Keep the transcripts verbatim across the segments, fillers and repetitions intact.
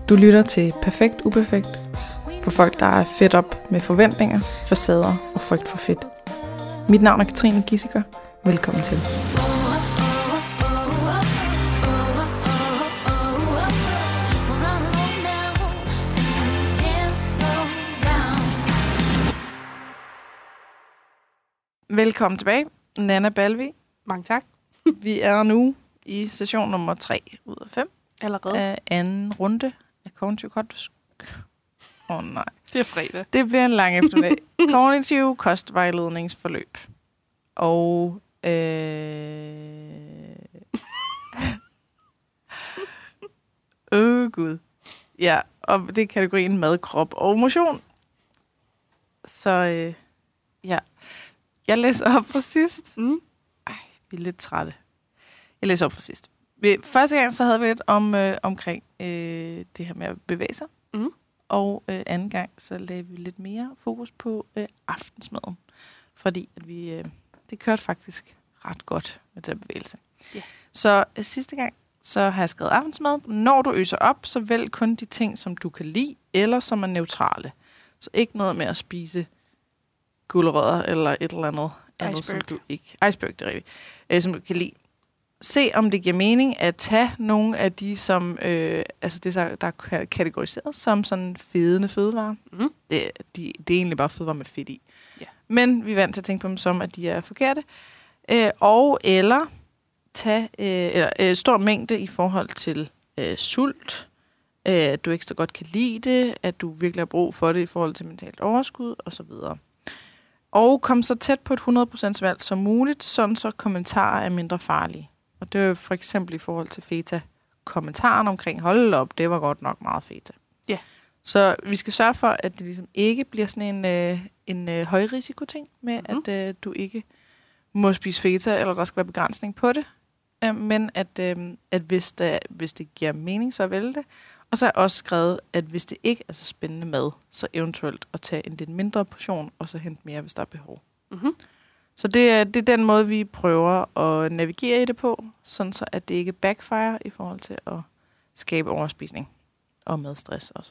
Du lytter til Perfekt Uperfekt for folk, der er fedt op med forventninger, facader og frygt for fedt. Mit navn er Katrine Gissiker. Velkommen til. Velkommen tilbage, Nanna Balvi. Mange tak. Vi er nu i session nummer tre ud af fem. Allerede. Af anden runde af Kognitiv Kost. Åh oh, nej. Det er fredag. Det bliver en lang eftermiddag. Kognitiv kostvejledningsforløb. Og øh... øh gud. Ja, og det er kategorien mad, krop og motion. Så øh... ja. Jeg læser op for sidst. Mm. Ej, vi er lidt trætte. Jeg læser op for sidst. Første gang så havde vi lidt om, øh, omkring øh, det her med at bevæge sig. Mm. Og øh, anden gang så lagde vi lidt mere fokus på øh, aftensmaden. Fordi at vi, øh, det kørte faktisk ret godt med den bevægelse. Yeah. Så øh, sidste gang så har jeg skrevet aftensmad. Når du øser op, så vælg kun de ting, som du kan lide, eller som er neutrale. Så ikke noget med at spise gulerødder eller et eller andet, andet som du ikke... Iceberg, det er rigtigt. Øh, som du kan lide. Se, om det giver mening at tage nogle af de, som øh, altså det, der er kategoriseret som sådan fedende fødevarer. Mm. Det, de, det er egentlig bare fødevarer med fedt i. Yeah. Men vi er vant til at tænke på dem som, at de er forkerte. Øh, og eller tage øh, eller, øh, stor mængde i forhold til øh, sult, øh, at du ekstra godt kan lide det, at du virkelig har brug for det i forhold til mentalt overskud osv. Og kom så tæt på et hundrede procent valg som muligt, sådan så kommentarer er mindre farlige. Og det er jo for eksempel i forhold til feta. Kommentaren omkring, hold op, det var godt nok meget feta. Ja. Yeah. Så vi skal sørge for, at det ligesom ikke bliver sådan en, øh, en øh, højrisiko-ting med, mm-hmm. at øh, du ikke må spise feta, eller der skal være begrænsning på det. Øh, men at, øh, at hvis, det, hvis det giver mening, så vælg det. Og så har jeg også skrevet, at hvis det ikke er så spændende mad, så eventuelt at tage en lidt mindre portion, og så hente mere, hvis der er behov. Mm-hmm. Så det er, det er den måde, vi prøver at navigere i det på, sådan så at det ikke backfire i forhold til at skabe overspisning og madstress osv.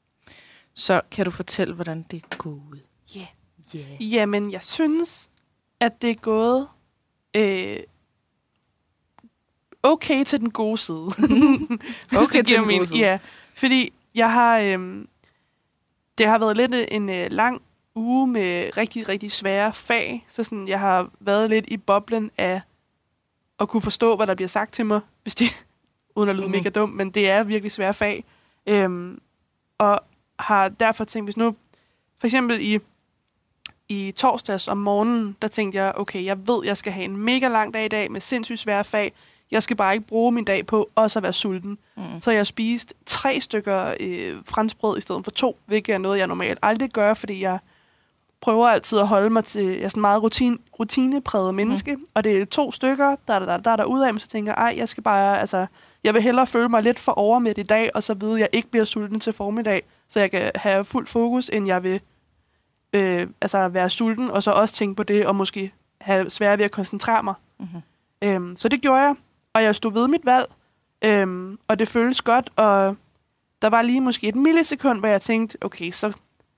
Så kan du fortælle, hvordan det er gået? Ja. Yeah. Yeah. Jamen, jeg synes, at det er gået øh, okay til den gode side. Okay til den gode side. Ja, fordi jeg har, øh, det har været lidt en øh, lang uge med rigtig, rigtig svære fag. Så sådan, jeg har været lidt i boblen af at kunne forstå, hvad der bliver sagt til mig, hvis det, uden at lyde mm. mega dum, men det er virkelig svære fag. Øhm, og har derfor tænkt, hvis nu, for eksempel i, i torsdags om morgenen, der tænkte jeg, okay, jeg ved, jeg skal have en mega lang dag i dag med sindssygt svære fag. Jeg skal bare ikke bruge min dag på også at være sulten. Mm. Så jeg spiste tre stykker øh, franskbrød i stedet for to, hvilket er noget, jeg normalt aldrig gør, fordi jeg prøver altid at holde mig til, jeg er sådan meget rutine, rutinepræget menneske, mm. og det er to stykker, der er der, der, der ud af, men så tænker jeg, ej, jeg skal bare, altså, jeg vil hellere føle mig lidt for overmæt i dag, og så vide, at jeg ikke bliver sulten til formiddag, så jeg kan have fuld fokus, end jeg vil øh, altså være sulten, og så også tænke på det, og måske have svært ved at koncentrere mig. Mm-hmm. Øhm, så det gjorde jeg, og jeg stod ved mit valg, øhm, og det føltes godt, og der var lige måske et millisekund, hvor jeg tænkte, okay, så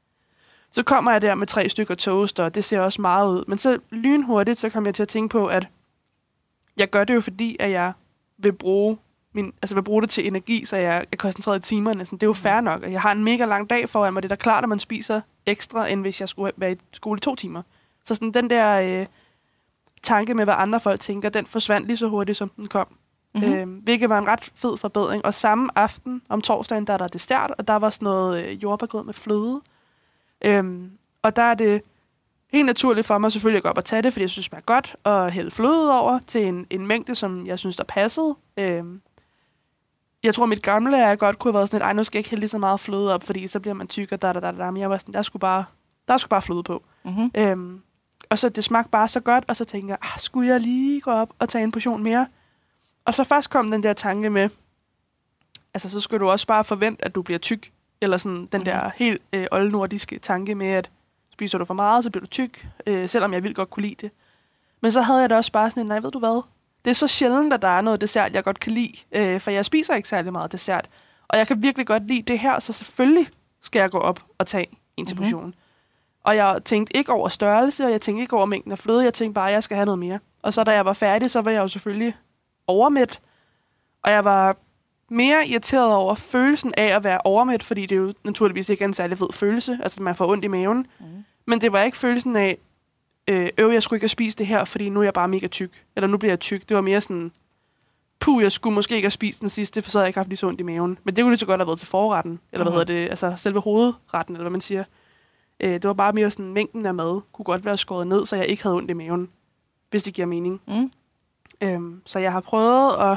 Så kommer jeg der med tre stykker toast, og det ser også meget ud. Men så lynhurtigt, så kom jeg til at tænke på, at jeg gør det jo fordi, at jeg vil bruge, min, altså vil bruge det til energi, så jeg er koncentreret i timerne. Det er jo fair nok, og jeg har en mega lang dag foran mig. Det er da klart, at man spiser ekstra, end hvis jeg skulle være i skole i to timer. Så sådan den der øh, tanke med, hvad andre folk tænker, den forsvandt lige så hurtigt, som den kom. Mm-hmm. Øh, hvilket var en ret fed forbedring. Og samme aften om torsdagen, der er der dessert, og der var sådan noget øh, jordbærgrød med fløde. Øhm, og der er det helt naturligt for mig selvfølgelig at gå op og tage det, fordi jeg synes, det smager godt, og hælde fløde over til en, en mængde, som jeg synes, der passede. Øhm, jeg tror, mit gamle er godt kunne have været sådan et, ej, nu skal jeg ikke hælde lige så meget fløde op, fordi så bliver man tyk og da, da, da, da. Men jeg var sådan, der skulle bare, der skulle bare fløde på. Mm-hmm. Øhm, og så det smagte bare så godt, og så tænkte jeg, ah, skulle jeg lige gå op og tage en portion mere? Og så først kom den der tanke med, altså så skal du også bare forvente, at du bliver tyk. Eller sådan den mm-hmm. der helt øh, oldnordiske tanke med, at spiser du for meget, så bliver du tyk, øh, selvom jeg vil godt kunne lide det. Men så havde jeg da også bare sådan, nej, ved du hvad? Det er så sjældent, at der er noget dessert, jeg godt kan lide, øh, for jeg spiser ikke særlig meget dessert. Og jeg kan virkelig godt lide det her, så selvfølgelig skal jeg gå op og tage en til portion. Mm-hmm. Og jeg tænkte ikke over størrelse, og jeg tænkte ikke over mængden af fløde. Jeg tænkte bare, at jeg skal have noget mere. Og så da jeg var færdig, så var jeg jo selvfølgelig overmæt. Og jeg var mere irriteret over følelsen af at være overmæt, fordi det jo naturligvis ikke er en særlig fed følelse. Altså, man får ondt i maven. Mm. Men det var ikke følelsen af, øh, øv, jeg skulle ikke have spist det her, fordi nu er jeg bare mega tyk. Eller nu bliver jeg tyk. Det var mere sådan, puh, jeg skulle måske ikke have spist den sidste, for så havde jeg ikke haft lige så ondt i maven. Men det kunne lige så godt have været til forretten. Eller hvad mm. hedder det? Altså, selve hovedretten, eller hvad man siger. Øh, det var bare mere sådan, mængden af mad kunne godt være skåret ned, så jeg ikke havde ondt i maven. Hvis det giver mening. Mm. Øhm, så jeg har prøvet at,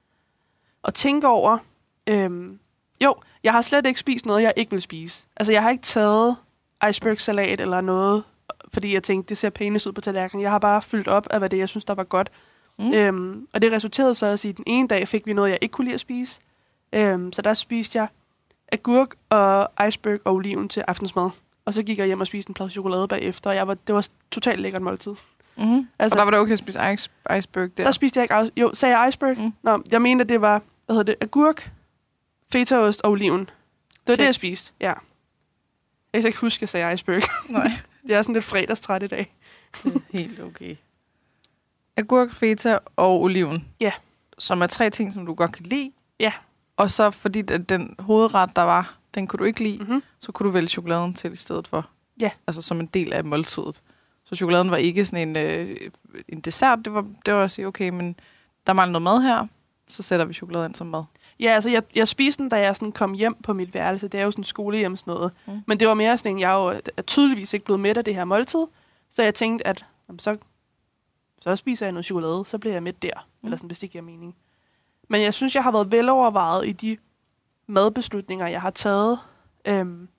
at tænke over... Øhm, jo, jeg har slet ikke spist noget, jeg ikke vil spise. Altså, jeg har ikke taget iceberg-salat eller noget, fordi jeg tænkte, det ser pænest ud på tallerkenen. Jeg har bare fyldt op af, hvad det jeg synes, der var godt. Mm. Øhm, og det resulterede så at sige, at den ene dag fik vi noget, jeg ikke kunne lide at spise. Øhm, så der spiste jeg agurk og iceberg og oliven til aftensmad. Og så gik jeg hjem og spiste en plade chokolade bagefter, og jeg var, det var totalt lækkert måltid. Mm-hmm. Altså, og der var det okay at spise ice, iceberg der? Der spiste jeg ikke... Jo, sagde jeg iceberg? Mm. Nå, jeg mente, at det var, hvad hedder det, agurk, fetaost og oliven. Det var Check. Det, jeg spiste, ja. Jeg kan ikke huske, at jeg sagde iceberg. Nej. Jeg er sådan lidt fredagstræt i dag. Det er helt okay. Agurk, feta og oliven. Ja. Som er tre ting, som du godt kan lide. Ja. Og så fordi den hovedret, der var, den kunne du ikke lide, mm-hmm. så kunne du vælge chokoladen til i stedet for. Ja. Altså som en del af måltidet. Så chokoladen var ikke sådan en, øh, en dessert. Det var, det var at sige, okay, men der mangler noget mad her, så sætter vi chokolade ind som mad. Ja, altså jeg, jeg spiste den, da jeg sådan kom hjem på mit værelse. Det er jo sådan skolehjem sådan noget. Mm. Men det var mere sådan en, jeg er jo er tydeligvis ikke blevet mæt af det her måltid. Så jeg tænkte, at jamen, så, så spiser jeg noget chokolade, så bliver jeg mæt der. Mm. Eller sådan, hvis det giver mening. Men jeg synes, jeg har været velovervejet i de madbeslutninger, jeg har taget. Øhm,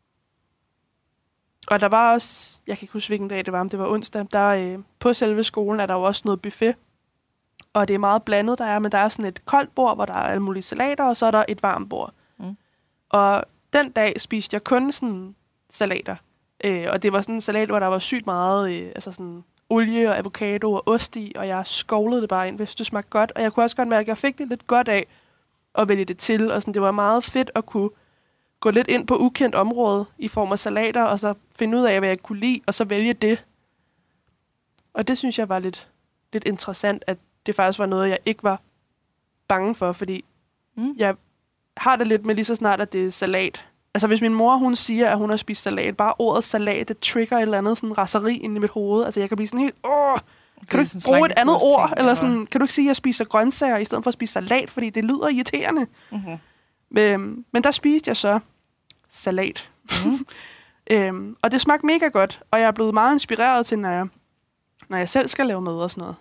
og der var også, jeg kan ikke huske, hvilken dag det var, om det var onsdag, der øh, på selve skolen er der jo også noget buffet. Og det er meget blandet, der er, men der er sådan et koldt bord, hvor der er alle mulige salater, og så er der et varmt bord. Mm. Og den dag spiste jeg kun sådan salater. Øh, og det var sådan en salat, hvor der var sygt meget øh, altså sådan olie og avocado og ost i, og jeg skovlede det bare ind, hvis det smagte godt. Og jeg kunne også godt mærke, at jeg fik det lidt godt af at vælge det til. Og sådan, det var meget fedt at kunne gå lidt ind på ukendt område i form af salater, og så finde ud af, hvad jeg kunne lide, og så vælge det. Og det synes jeg var lidt, lidt interessant, at det faktisk var noget, jeg ikke var bange for, fordi mm. jeg har det lidt med lige så snart, at det er salat. Altså, hvis min mor, hun siger, at hun har spist salat, bare ordet salat, det trigger et eller andet sådan raseri ind i mit hoved. Altså, jeg kan blive sådan helt, åh, kan du ikke bruge et andet ord? Ting, eller sådan, kan du ikke sige, at jeg spiser grøntsager, i stedet for at spise salat, fordi det lyder irriterende. Mm-hmm. Men, men der spiste jeg så salat. Mm. øhm, og det smagte mega godt, og jeg er blevet meget inspireret til, når jeg, når jeg selv skal lave mad og sådan noget.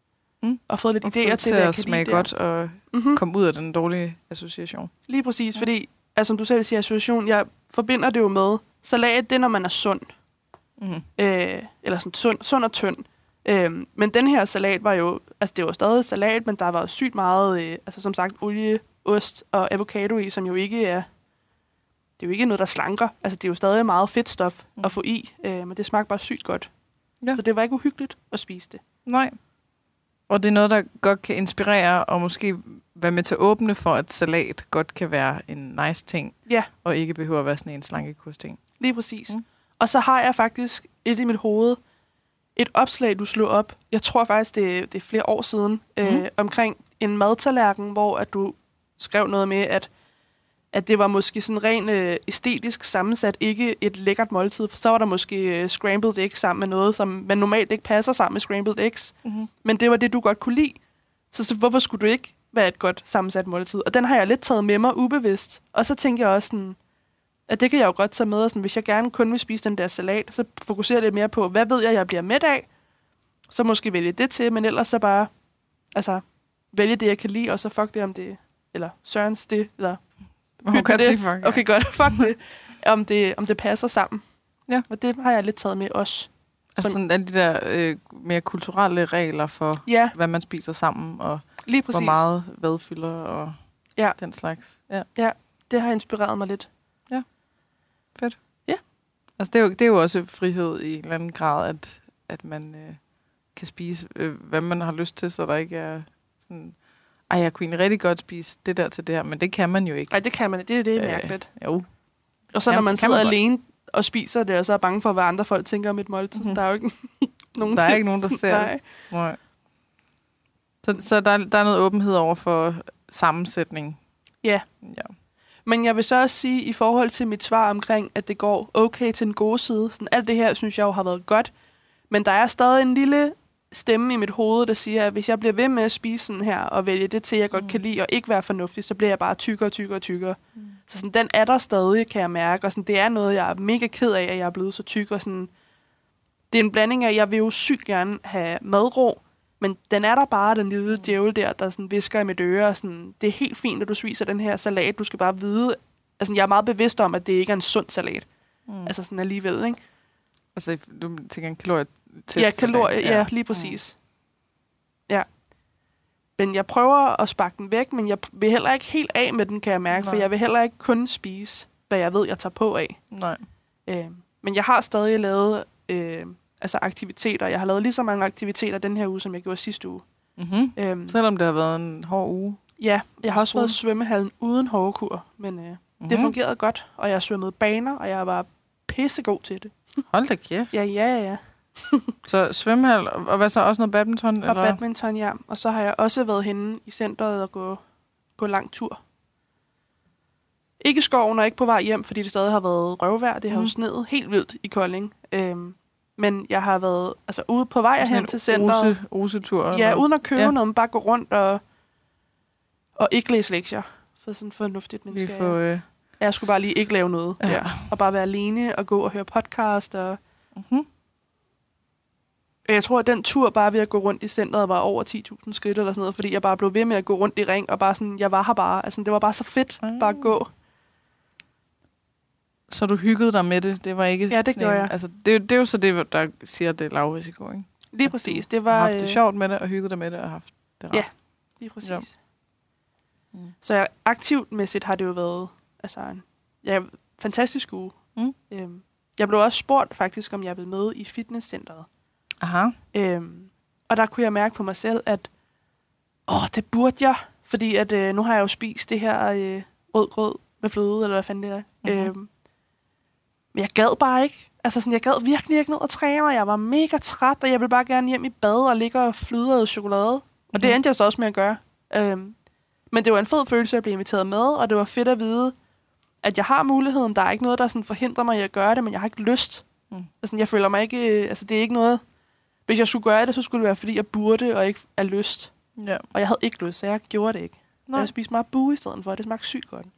Mm. Og fået lidt og idéer til, til at smage godt og mm-hmm. komme ud af den dårlige association. Lige præcis, ja. Fordi, altså, som du selv siger, association, jeg forbinder det jo med, salat, det er, når man er sund. Mm. Øh, eller sådan sund, sund og tynd. Øh, men den her salat var jo, altså det var stadig salat, men der var sygt meget, øh, altså som sagt, olie, ost og avocado i, som jo ikke er, det er jo ikke noget, der slanker. Altså det er jo stadig meget fedtstof mm. at få i, øh, men det smagte bare sygt godt. Ja. Så det var ikke uhyggeligt at spise det. Nej. Og det er noget, der godt kan inspirere og måske være med til at åbne for, at salat godt kan være en nice ting. Ja. Og ikke behøver at være sådan en slankekost-ting. Lige præcis. Mm. Og så har jeg faktisk et i mit hoved, et opslag, du slog op. Jeg tror faktisk, det, det er flere år siden, mm. øh, omkring en madtallerken, hvor at du skrev noget med, at, at det var måske sådan rent øh, æstetisk sammensat, ikke et lækkert måltid. For så var der måske øh, scrambled eggs sammen med noget, som man normalt ikke passer sammen med scrambled eggs. Mm-hmm. Men det var det, du godt kunne lide. Så, så hvorfor skulle du ikke være et godt sammensat måltid? Og den har jeg lidt taget med mig ubevidst. Og så tænker jeg også sådan, at det kan jeg jo godt tage med. Og sådan, hvis jeg gerne kun vil spise den der salat, så fokuserer jeg lidt mere på, hvad ved jeg, jeg bliver mæt af? Så måske vælge det til, men ellers så bare altså, vælge det, jeg kan lide, og så fuck det, om det, eller sørens det, eller okay, det. Sige fuck, ja. Okay, godt, fuck det, om det, om det passer sammen. Ja. Og det har jeg lidt taget med også. Altså sådan alle de der øh, mere kulturelle regler for, ja. Hvad man spiser sammen, og lige hvor meget hvad fylder, og ja. Den slags. Ja. Ja, det har inspireret mig lidt. Ja, fedt. Ja. Altså det er jo, det er jo også frihed i en eller anden grad, at, at man øh, kan spise, øh, hvad man har lyst til, så der ikke er sådan ej, jeg kunne egentlig rigtig godt spise det der til det her, men det kan man jo ikke. Nej, det kan man ikke. Det, det er mærkeligt. Øh, jo. Og så Kan- når man kan sidder man godt. alene og spiser det, og så er bange for, hvad andre folk tænker om et måltid. Mhm. Der er jo ikke nogen Der er til- ikke nogen, der ser det. Nej. Nej. Så, så der, der er noget åbenhed over for sammensætning. Ja. Ja. Men jeg vil så også sige, i forhold til mit svar omkring, at det går okay til den gode side, sådan alt det her, synes jeg jo har været godt. Men der er stadig en lille stemme i mit hoved, der siger, at hvis jeg bliver ved med at spise sådan her, og vælge det til, jeg godt Mm. kan lide, og ikke være fornuftig, så bliver jeg bare tykkere, tykkere, tykkere. Mm. Så sådan, den er der stadig, kan jeg mærke. Og sådan, det er noget, jeg er mega ked af, at jeg er blevet så tyk. Og sådan, det er en blanding af, jeg vil jo sygt gerne have madro, men den er der bare, den lille Mm. djævel der, der sådan visker i mit øre. Og sådan, det er helt fint, at du spiser den her salat. Du skal bare vide, altså jeg er meget bevidst om, at det ikke er en sund salat. Mm. Altså sådan alligevel, ikke? Altså, du tænker en kalorie til Ja, kalorier, ja, lige præcis. Ja. Men jeg prøver at sparke den væk, men jeg vil heller ikke helt af med den, kan jeg mærke, for Nej. jeg vil heller ikke kun spise, hvad jeg ved, jeg tager på af. Nej. Øh, men jeg har stadig lavet øh, altså aktiviteter. Jeg har lavet lige så mange aktiviteter den her uge, som jeg gjorde sidste uge. Mm-hmm. Øh, Selvom det har været en hård uge. ja, jeg har også skole. været i svømmehallen uden hårdkur, men øh, Mm-hmm. det fungerede godt, og jeg svømmede baner, og jeg var pissegod til det. Hold da kæft. Ja, ja, ja, ja. Så svømmehal, og og hvad så? Også noget badminton? Og badminton, ja. Og så har jeg også været henne i centret og gå, gå lang tur. Ikke i skoven og ikke på vej hjem, fordi det stadig har været røvvejr. Det har Mhm. jo sneet helt vildt i Kolding. Øhm, men jeg har været altså, ude på vej Sådan hen en til centret. Ose, osetur? Ja, eller? uden at købe Ja. noget, men bare gå rundt og, og ikke læse lektier. For sådan fornuftigt Lige menneske. få... Øh, Jeg skulle bare lige ikke lave noget Ja. der. Og bare være alene og gå og høre podcast. Og mm-hmm. jeg tror, at den tur bare ved at gå rundt i centret var over ti tusind skridt eller sådan noget, fordi jeg bare blev ved med at gå rundt i ring, og bare sådan, jeg var her bare. Altså, det var bare så fedt, Mm. bare at gå. Så du hyggede dig med det? Det var ikke Ja, det sådan gjorde en- jeg. Altså, det, er jo- det er jo så det, der siger, at det er lavrisiko, ikke? Lige præcis. Det Du var har haft det øh, sjovt med det, og hygget dig med det, og haft det rart. Ja. Lige præcis. Ja. Ja. Mm. Så jeg, aktivt mæssigt har det jo været altså, en ja, fantastisk uge. Mm. Øhm, jeg blev også spurgt faktisk, om jeg ville med i fitnesscenteret. Aha. Øhm, og der kunne jeg mærke på mig selv, at åh, det burde jeg, fordi at, øh, nu har jeg jo spist det her øh, rød grød med fløde, eller hvad fanden det er. Mhm. Øhm, men jeg gad bare ikke. Altså sådan, jeg gad virkelig ikke ned og træne, og jeg var mega træt, og jeg ville bare gerne hjem i bad og ligge og flyde chokolade. Og det Mhm. endte jeg så også med at gøre. Øhm, men det var en fed følelse at blive inviteret med, og det var fedt at vide, at jeg har muligheden. Der er ikke noget, der sådan forhindrer mig i at gøre det, men jeg har ikke lyst. Mm. Altså, jeg føler mig ikke... øh, Altså, det er ikke noget... Hvis jeg skulle gøre det, så skulle det være, fordi jeg burde og ikke er lyst. Ja. Og jeg havde ikke lyst, så jeg gjorde det ikke. Nej. Jeg spiste meget bue i stedet for, det smagte sygt godt.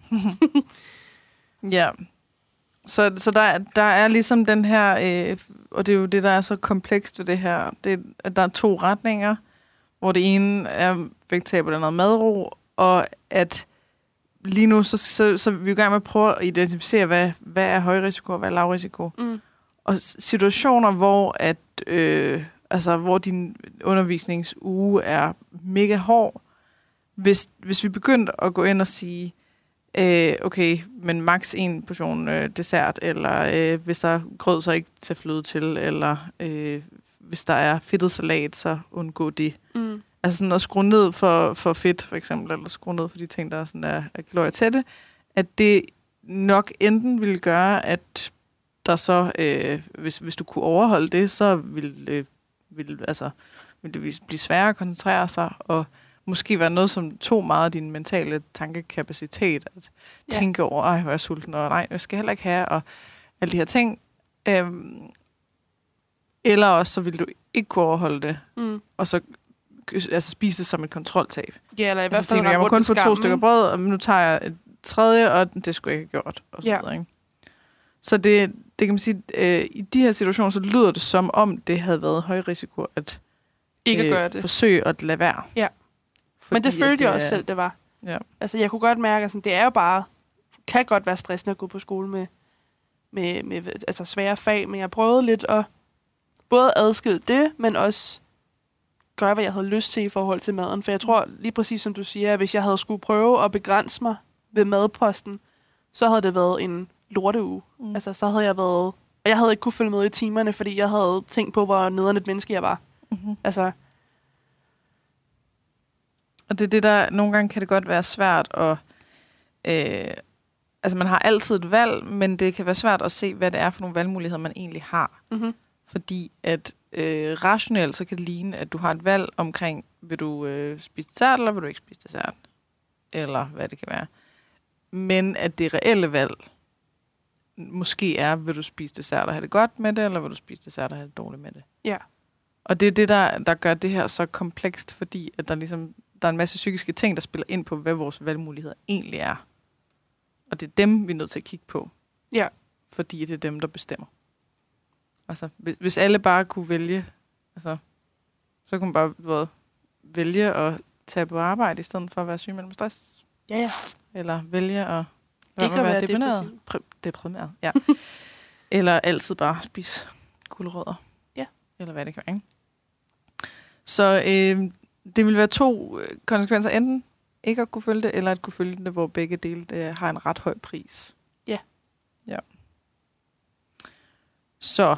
Ja. Så, så der, der er ligesom den her, øh, og det er jo det, der er så komplekst ved det her, det, at der er to retninger, hvor det ene er vegetabel eller noget madro, og at lige nu, så, så, så er vi i gang med at prøve at identificere, hvad, hvad er højrisiko og hvad er lavrisiko. Mm. Og situationer, hvor at øh, altså hvor din undervisningsuge er mega hård, hvis, hvis vi begyndte at gå ind og sige, øh, okay, men maks en portion øh, dessert, eller øh, hvis der er grød, så ikke tage fløde til, eller øh, hvis der er fedtet salat, så undgå det. Mm. Altså sådan at skrue ned for, for fedt, for eksempel, eller skrue ned for de ting, der er, sådan er, er kalorier tætte, at det nok enten ville gøre, at der så, øh, hvis, hvis du kunne overholde det, så ville, øh, ville, altså, ville det blive sværere at koncentrere sig, og måske være noget, som tog meget af din mentale tankekapacitet, at Ja. tænke over, ej, hvor er jeg sulten, og nej, jeg skal heller ikke have, og alle de her ting. Øhm, eller også, så ville du ikke kunne overholde det, Mm. og så altså, spise det som et kontroltab. Ja, eller i hvert Altså, fald tænker, jeg må rundt kun med få to skammen, stykker ikke? brød, og nu tager jeg et tredje, og det skulle jeg ikke have gjort. Og så, Ja. videre, ikke? Så det, det kan man sige, øh, i de her situationer, så lyder det som om, det havde været høj risiko at Ikke at øh, gøre det. forsøge at lade være. Ja. Fordi Men det følte at, jeg øh, også selv, det var. Ja. Altså, jeg kunne godt mærke, at det er jo bare... kan godt være stressende at gå på skole med, med, med altså svære fag, men jeg prøvede lidt at både adskille det, men også gøre, hvad jeg havde lyst til i forhold til maden. For jeg tror, lige præcis som du siger, at hvis jeg havde skulle prøve at begrænse mig ved madposten, så havde det været en lorteuge. Mm. Altså, så havde jeg været... Og jeg havde ikke kunne følge med i timerne, fordi jeg havde tænkt på, hvor nederen et menneske jeg var. Mm-hmm. Altså, Og det er det, der nogle gange kan det godt være svært at... Øh, altså, man har altid et valg, men det kan være svært at se, hvad det er for nogle valgmuligheder, man egentlig har. Mm-hmm. Fordi at øh, rationelt så kan det ligne, at du har et valg omkring, vil du øh, spise dessert, eller vil du ikke spise dessert? Eller hvad det kan være. Men at det reelle valg måske er, vil du spise dessert og have det godt med det, eller vil du spise dessert og have det dårligt med det? Ja. Og det er det, der, der gør det her så komplekst, fordi at der, ligesom, der er en masse psykiske ting, der spiller ind på, hvad vores valgmuligheder egentlig er. Og det er dem, vi er nødt til at kigge på. Ja. Fordi det er dem, der bestemmer. Altså, hvis, hvis alle bare kunne vælge, altså, så kunne man bare både vælge at tage på arbejde, i stedet for at være syg med stress. Ja, ja. Eller vælge at, ikke at være, være deprimeret. Pr- deprimeret, ja. Eller altid bare spise gulerødder. Ja. Eller hvad det kan være, ikke? Så øh, det vil være to konsekvenser. Enten ikke at kunne følge det, eller at kunne følge det, hvor begge dele det har en ret høj pris. Ja. Ja. Så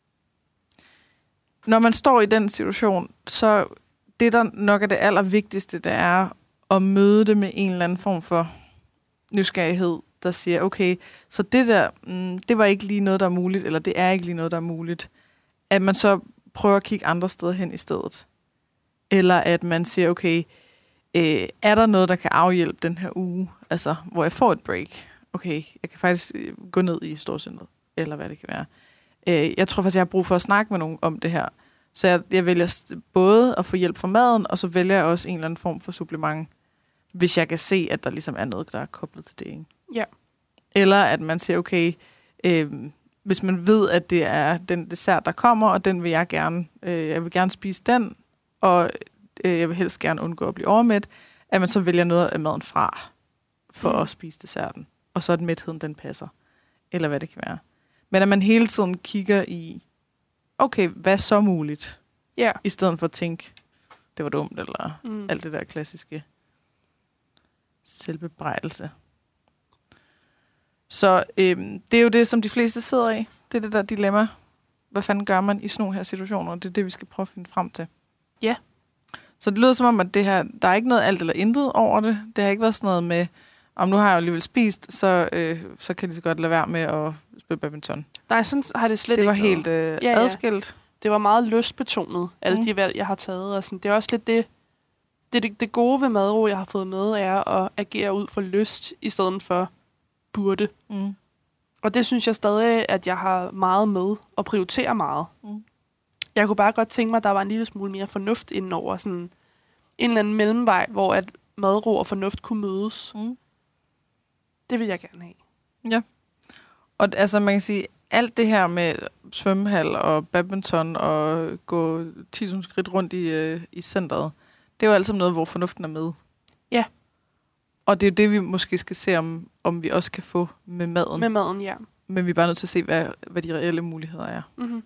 når man står i den situation, så det, der nok er det allervigtigste, det er at møde det med en eller anden form for nysgerrighed, der siger, okay, så det der, mm, det var ikke lige noget, der er muligt, eller det er ikke lige noget, der er muligt. At man så prøver at kigge andre steder hen i stedet. Eller at man siger, okay, øh, er der noget, der kan afhjælpe den her uge, altså hvor jeg får et break? Okay, jeg kan faktisk gå ned i storcenteret, eller hvad det kan være. Øh, jeg tror faktisk, jeg har brug for at snakke med nogen om det her. Så jeg, jeg vælger både at få hjælp fra maden, og så vælger jeg også en eller anden form for supplement, hvis jeg kan se, at der ligesom er noget, der er koblet til det. Ikke? Ja. Eller at man siger, okay, øh, hvis man ved, at det er den dessert, der kommer, og den vil jeg gerne, øh, jeg vil gerne spise den, og øh, jeg vil helst gerne undgå at blive overmæt, at man så vælger noget af maden fra, for mm. at spise desserten. Og så at mætheden, den passer. Eller hvad det kan være. Men at man hele tiden kigger i, okay, hvad er så muligt? Ja. I stedet for at tænke, det var dumt, eller mm. alt det der klassiske selvbebrejdelse. Så øhm, det er jo det, som de fleste sidder i. Det er det der dilemma. Hvad fanden gør man i sådan nogle her situationer? Det er det, vi skal prøve at finde frem til. Ja. Så det lyder som om, at det her, der er ikke noget alt eller intet over det. Det har ikke været sådan noget med, om nu har jeg jo alligevel spist, så, øh, så kan de så godt lade være med at spille badminton. Nej, sådan har det slet det ikke Det var helt øh, ja, ja. adskilt. Det var meget lystbetonet, alle mm. de valg, jeg har taget. Og sådan. Det er også lidt det, det, det, det gode ved madro, jeg har fået med, er at agere ud for lyst, i stedet for burde. Mm. Og det synes jeg stadig, at jeg har meget med, og prioriterer meget. Mm. Jeg kunne bare godt tænke mig, at der var en lille smule mere fornuft indenover. Sådan en eller anden mellemvej, hvor at madro og fornuft kunne mødes. Mm. Det vil jeg gerne have. Ja. Og altså, man kan sige, alt det her med svømmehal og badminton og gå ti tusind skridt rundt i, øh, i centret, det er jo alt sammen noget, hvor fornuften er med. Ja. Og det er jo det, vi måske skal se, om, om vi også kan få med maden. Med maden, ja. Men vi er bare nødt til at se, hvad, hvad de reelle muligheder er. Mm-hmm.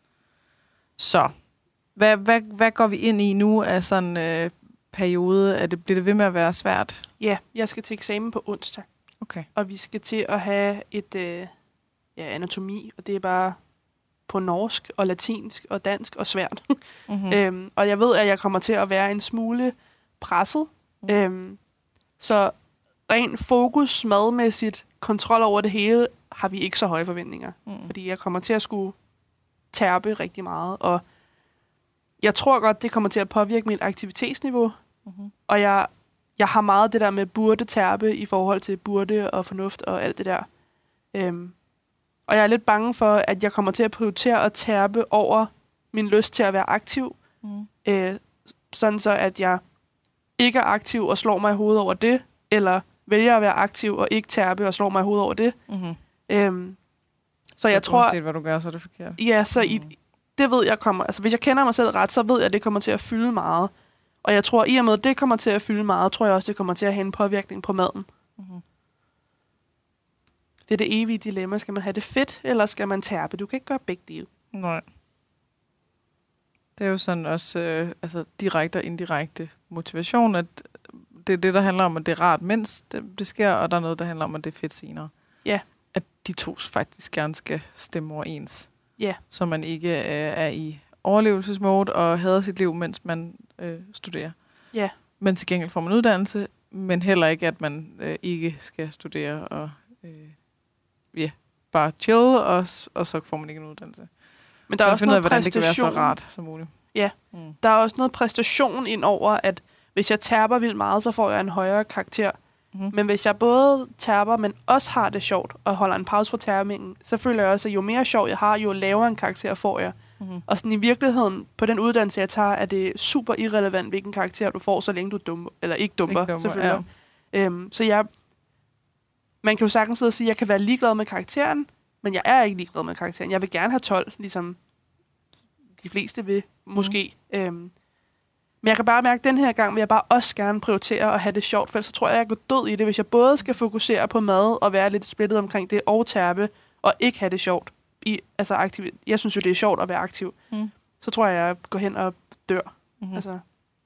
Så, hvad, hvad, hvad går vi ind i nu af sådan en øh, periode? Er det, bliver det ved med at være svært? Ja, jeg skal til eksamen på onsdag. Okay. Og vi skal til at have et øh, ja, anatomi, og det er bare på norsk og latinsk og dansk og svært. Mm-hmm. øhm, og jeg ved, at jeg kommer til at være en smule presset. Mm. Øhm, så rent fokus madmæssigt, kontrol over det hele, har vi ikke så høje forventninger. Mm. Fordi jeg kommer til at skulle terpe rigtig meget. Og jeg tror godt, det kommer til at påvirke mit aktivitetsniveau. Mm-hmm. Og jeg, jeg har meget det der med burde terpe i forhold til burde og fornuft og alt det der. Øhm, og jeg er lidt bange for, at jeg kommer til at prioritere at terpe over min lyst til at være aktiv. Mm. Øh, sådan så, at jeg ikke er aktiv og slår mig i hovedet over det, eller vælger at være aktiv og ikke terpe og slår mig i hovedet over det. Mm-hmm. Øhm, så, så jeg tror... Uanset hvad du gør, så er det forkert. Ja, så mm. i, det ved jeg kommer... Altså, hvis jeg kender mig selv ret, så ved jeg, at det kommer til at fylde meget. Og jeg tror, i og med, at det kommer til at fylde meget, tror jeg også, det kommer til at have en påvirkning på maden. Mm-hmm. Det er det evige dilemma. Skal man have det fedt, eller skal man terpe? Du kan ikke gøre begge dele. Nej. Det er jo sådan også øh, altså, direkte og indirekte motivation, at det er det, der handler om, at det er rart, mens det, det sker, og der er noget, der handler om, at det er fedt senere. Ja. At de to faktisk gerne skal stemme overens. Ja. Så man ikke øh, er i overlevelsesmode og hader sit liv, mens man øh, studerer. Ja. men til gengæld får man uddannelse, men heller ikke, at man øh, ikke skal studere og øh, yeah, bare chill, og, og så får man ikke en uddannelse. Men der er også noget ud af, hvordan det kan være så præstation. rart som muligt. Ja, mm. der er også noget præstation ind over, at hvis jeg terper vildt meget, så får jeg en højere karakter. Mm. Men hvis jeg både terper, men også har det sjovt, og holder en pause fra terpingen, så føler jeg også, at jo mere sjov jeg har, jo lavere en karakter får jeg. Mm. Og sådan i virkeligheden, på den uddannelse, jeg tager, er det super irrelevant, hvilken karakter du får, så længe du er dummer, eller ikke dummer, ikke dummer selvfølgelig. Ja. Øhm, så jeg, man kan jo sagtens sidde og sige, at jeg kan være ligeglad med karakteren, men jeg er ikke ligeglad med karakteren. Jeg vil gerne have tolv, ligesom de fleste vil, måske. Mm. Øhm, men jeg kan bare mærke, at den her gang vil jeg bare også gerne prioritere at have det sjovt, for ellers så tror jeg, at jeg går død i det, hvis jeg både skal fokusere på mad og være lidt splittet omkring det, og terpe, og ikke have det sjovt. I, altså aktiv. Jeg synes jo, det er sjovt at være aktiv. Mm. Så tror jeg, at jeg går hen og dør. Mm-hmm. Altså.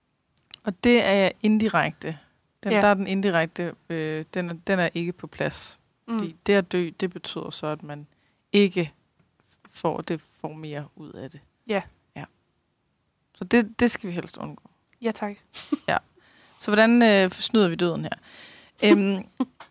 Og det er indirekte. Den, ja. Der er den indirekte, øh, den, er, den er ikke på plads. Mm. Fordi det at dø, det betyder så, at man ikke får, det får mere ud af det. Ja. Ja. Så det, det skal vi helst undgå. Ja, tak. Ja. Så hvordan øh, snyder vi døden her? Æm,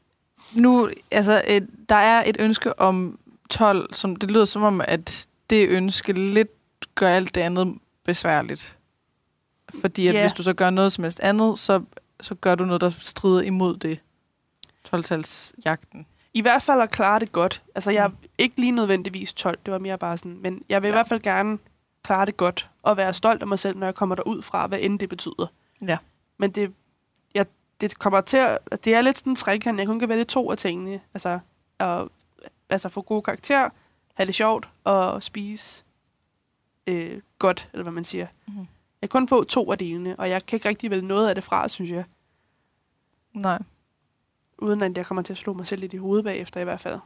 nu, altså, øh, der er et ønske om tolv, som det lyder som om, at det ønske lidt gør alt det andet besværligt. Fordi at yeah. hvis du så gør noget som helst andet, så, så gør du noget, der strider imod det. tolv-talsjagten. I hvert fald at klare det godt. Altså, jeg er ikke lige nødvendigvis tolv, det var mere bare sådan, men jeg vil ja. i hvert fald gerne klare det godt, og være stolt af mig selv, når jeg kommer derud fra, hvad end det betyder. Ja. Men det, jeg, det kommer til at, det er lidt sådan en trekant, jeg kun kan vælge to af tingene. Altså, at, altså få gode karakter, have det sjovt, og spise øh, godt, eller hvad man siger. Mm-hmm. Jeg kan kun få to af delene, og jeg kan ikke rigtig vælge noget af det fra, synes jeg. Nej. Uden at jeg kommer til at slå mig selv lidt i hovedet bagefter i hvert fald.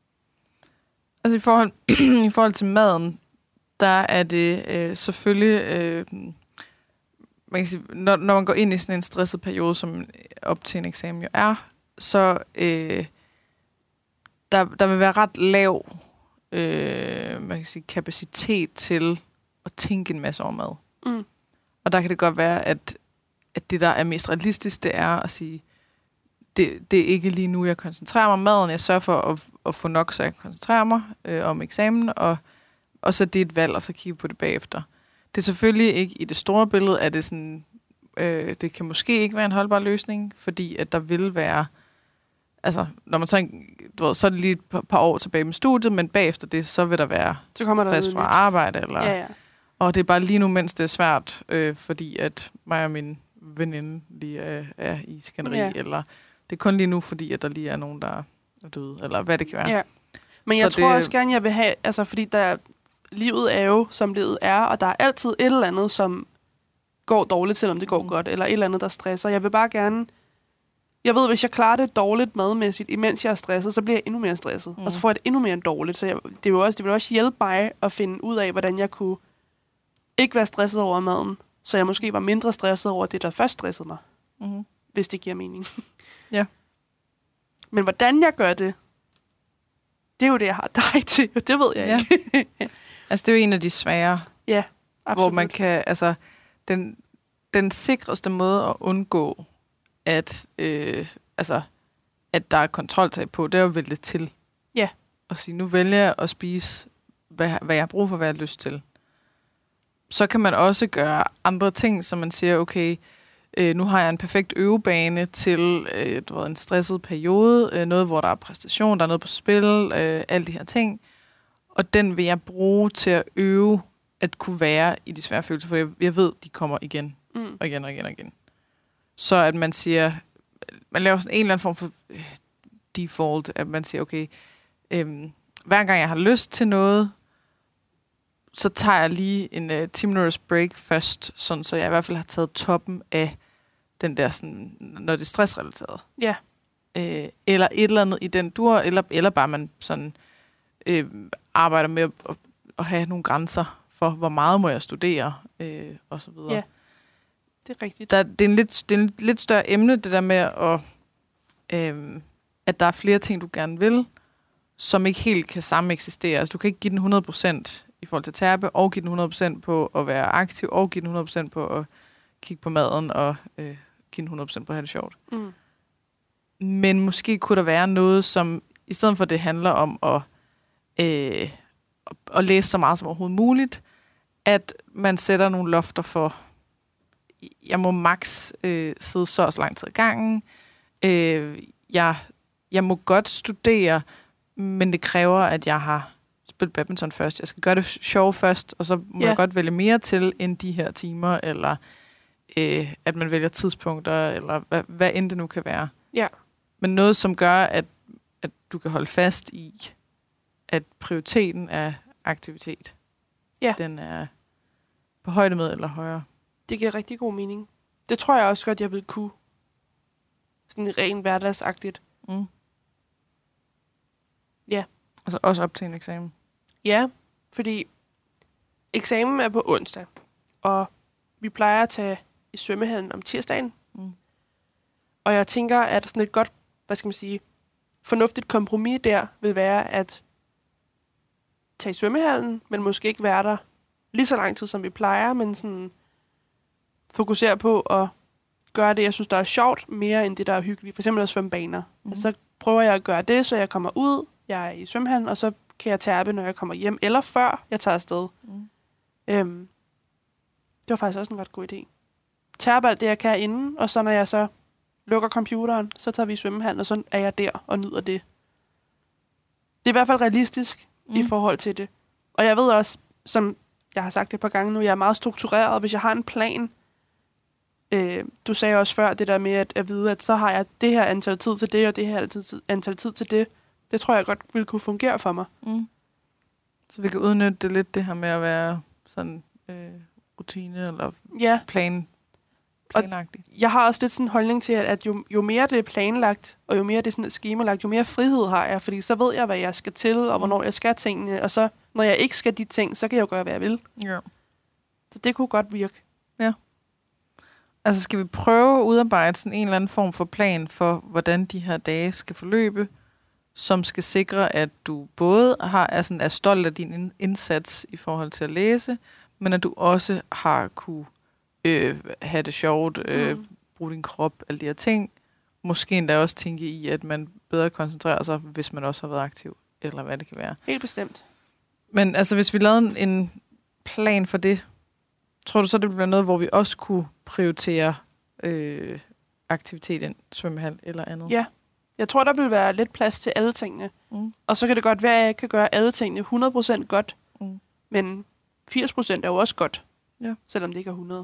Altså i forhold, i forhold til maden, der er det øh, selvfølgelig, øh, man kan sige, når, når man går ind i sådan en stresset periode, som op til en eksamen jo er, så øh, der, der vil være ret lav øh, man kan sige, kapacitet til at tænke en masse over mad. Mm. Og der kan det godt være, at, at det, der er mest realistisk, det er at sige, det, det er ikke lige nu, jeg koncentrerer mig om maden. Jeg sørger for at, at få nok, så jeg kan koncentrere mig øh, om eksamen, og, og så det er et valg, og så kigge på det bagefter. Det er selvfølgelig ikke i det store billede, at det sådan, øh, det kan måske ikke være en holdbar løsning, fordi at der vil være, altså, når man så, du ved, så er det lige et par, par år tilbage med studiet, men bagefter det, så vil der være så kommer der stress fra arbejde, eller, ja, ja. Og det er bare lige nu, mens det er svært, øh, fordi at mig og min veninde lige er, er i skænderi, ja. Eller det er kun lige nu, fordi at der lige er nogen, der er døde, eller hvad det kan være. Ja. Men jeg så tror det også gerne, jeg vil have, altså fordi der, livet er jo, som livet er, og der er altid et eller andet, som går dårligt, selvom det går mm. godt, eller et eller andet, der stresser. Jeg vil bare gerne, jeg ved, hvis jeg klarer det dårligt madmæssigt, imens jeg er stresset, så bliver jeg endnu mere stresset, mm. og så får jeg det endnu mere dårligt. Så jeg, det, vil også, det vil også hjælpe mig at finde ud af, hvordan jeg kunne ikke være stresset over maden, så jeg måske var mindre stresset over det, der først stressede mig. Mm. Hvis det giver mening. Ja. Men hvordan jeg gør det, det er jo det, jeg har dig til, og det ved jeg ja. ikke. Altså, det er jo en af de svære. Ja, absolut. Hvor man kan, altså, den, den sikreste måde at undgå, at, øh, altså, at der er kontroltab på, det er at vælge det til. Ja. Og sige, nu vælger jeg at spise, hvad, hvad jeg har brug for, hvad jeg har lyst til. Så kan man også gøre andre ting, så man siger, okay, øh, nu har jeg en perfekt øvebane til øh, du ved, en stresset periode, øh, noget, hvor der er præstation, der er noget på spil, øh, alle de her ting. Og den vil jeg bruge til at øve at kunne være i de svære følelser, for jeg, jeg ved, de kommer igen, mm. og igen og igen og igen. Så at man siger, man laver sådan en eller anden form for øh, default, at man siger, okay, øh, hver gang jeg har lyst til noget, så tager jeg lige en uh, ti minutters break først, sådan, så jeg i hvert fald har taget toppen af den der, sådan, når det er stressrelateret. Ja. Øh, eller et eller andet i den dur, eller, eller bare man sådan øh, arbejder med at, at, at have nogle grænser for, hvor meget må jeg studere, øh, og så videre. Ja, det er rigtigt. Der, det, er en lidt, det er en lidt større emne, det der med, at, øh, at der er flere ting, du gerne vil, som ikke helt kan sameksistere. Altså, du kan ikke give den hundrede procent i forhold til terpe, og give den hundrede procent på at være aktiv, og give den hundrede procent på at kigge på maden og øh, give hundrede procent på at have det sjovt. Mm. Men måske kunne der være noget, som i stedet for det handler om at, øh, at læse så meget som overhovedet muligt, at man sætter nogle lofter for, jeg må maks øh, sidde så og så lang tid i gangen. Øh, jeg, jeg må godt studere, men det kræver, at jeg har spillet badminton først. Jeg skal gøre det sjovt først, og så må ja. jeg godt vælge mere til end de her timer, eller øh, at man vælger tidspunkter, eller hvad, hvad end det nu kan være. Ja. Men noget, som gør, at, at du kan holde fast i, at prioriteten af aktivitet, ja. den er på højde med eller højere. Det giver rigtig god mening. Det tror jeg også godt, jeg vil kunne. Sådan rent hverdagsagtigt. Mm. Ja. Altså også op til en eksamen. Ja, fordi eksamen er på onsdag, og vi plejer at tage i svømmehallen om tirsdagen. Mm. Og jeg tænker, at sådan et godt, hvad skal man sige, fornuftigt kompromis der vil være at tage i svømmehallen, men måske ikke være der lige så lang tid, som vi plejer, men sådan fokusere på at gøre det, jeg synes, der er sjovt, mere end det, der er hyggeligt. For eksempel at svømme baner. Mm. Altså, så prøver jeg at gøre det, så jeg kommer ud, jeg er i svømmehallen, og så kan jeg terpe, når jeg kommer hjem, eller før jeg tager afsted. Mm. Øhm, det var faktisk også en ret god idé. Terpe alt det, jeg kan inden, og så når jeg så lukker computeren, så tager vi i svømmehallen, og så er jeg der og nyder det. Det er i hvert fald realistisk mm. i forhold til det. Og jeg ved også, som jeg har sagt det et par gange nu, jeg er meget struktureret. Hvis jeg har en plan, øh, du sagde også før det der med at, at vide, at så har jeg det her antal tid til det, og det her antal tid til det. Det tror jeg godt ville kunne fungere for mig. Mm. Så vi kan udnytte det lidt, det her med at være sådan øh, rutine eller ja. plan, planagtigt. Og jeg har også lidt sådan en holdning til, at, at jo, jo mere det er planlagt, og jo mere det er sådan et skemalagt, jo mere frihed har jeg, fordi så ved jeg, hvad jeg skal til, og hvornår jeg skal tingene, og så, når jeg ikke skal de ting, så kan jeg jo gøre, hvad jeg vil. Ja. Så det kunne godt virke. Ja. Altså skal vi prøve at udarbejde sådan en eller anden form for plan for, hvordan de her dage skal forløbe, som skal sikre, at du både har, er, sådan, er stolt af din indsats i forhold til at læse, men at du også har kunne øh, have det sjovt, øh, mm. bruge din krop, alle de her ting. Måske endda også tænke i, at man bedre koncentrerer sig, hvis man også har været aktiv, eller hvad det kan være. Helt bestemt. Men altså, hvis vi lavede en plan for det, tror du så, det bliver noget, hvor vi også kunne prioritere øh, aktivitet i svømmehal eller andet? Ja. Jeg tror, der vil være lidt plads til alle tingene. Mm. Og så kan det godt være, at jeg kan gøre alle tingene hundrede procent godt. Mm. Men firs procent er jo også godt. Ja. Selvom det ikke er hundrede.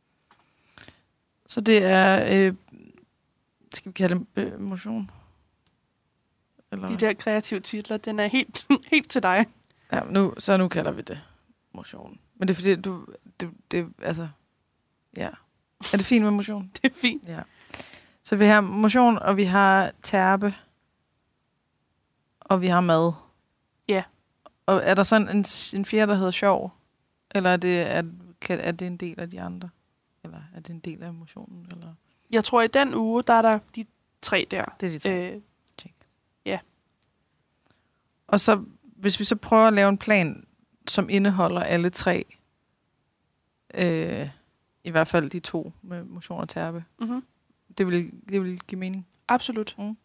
Så det er, øh, skal vi kalde det øh, motion? Eller? De der kreative titler, den er helt, helt til dig. Ja, nu, så nu kalder vi det motion. Men det er fordi, du, det, det, altså, ja. Er det fint med motion? Det er fint. Ja. Så vi har motion, og vi har terpe, og vi har mad. Ja. Og er der sådan en, en fjerde, der hedder sjov? Eller er det, er, kan, er det en del af de andre? Eller er det en del af motionen? Eller? Jeg tror, i den uge, der er der de tre der. Det er de tre. Øh, ja. Og så, hvis vi så prøver at lave en plan, som indeholder alle tre, øh, i hvert fald de to med motion og terpe, mm-hmm. Det vil, det vil give mening. Absolut. Mm.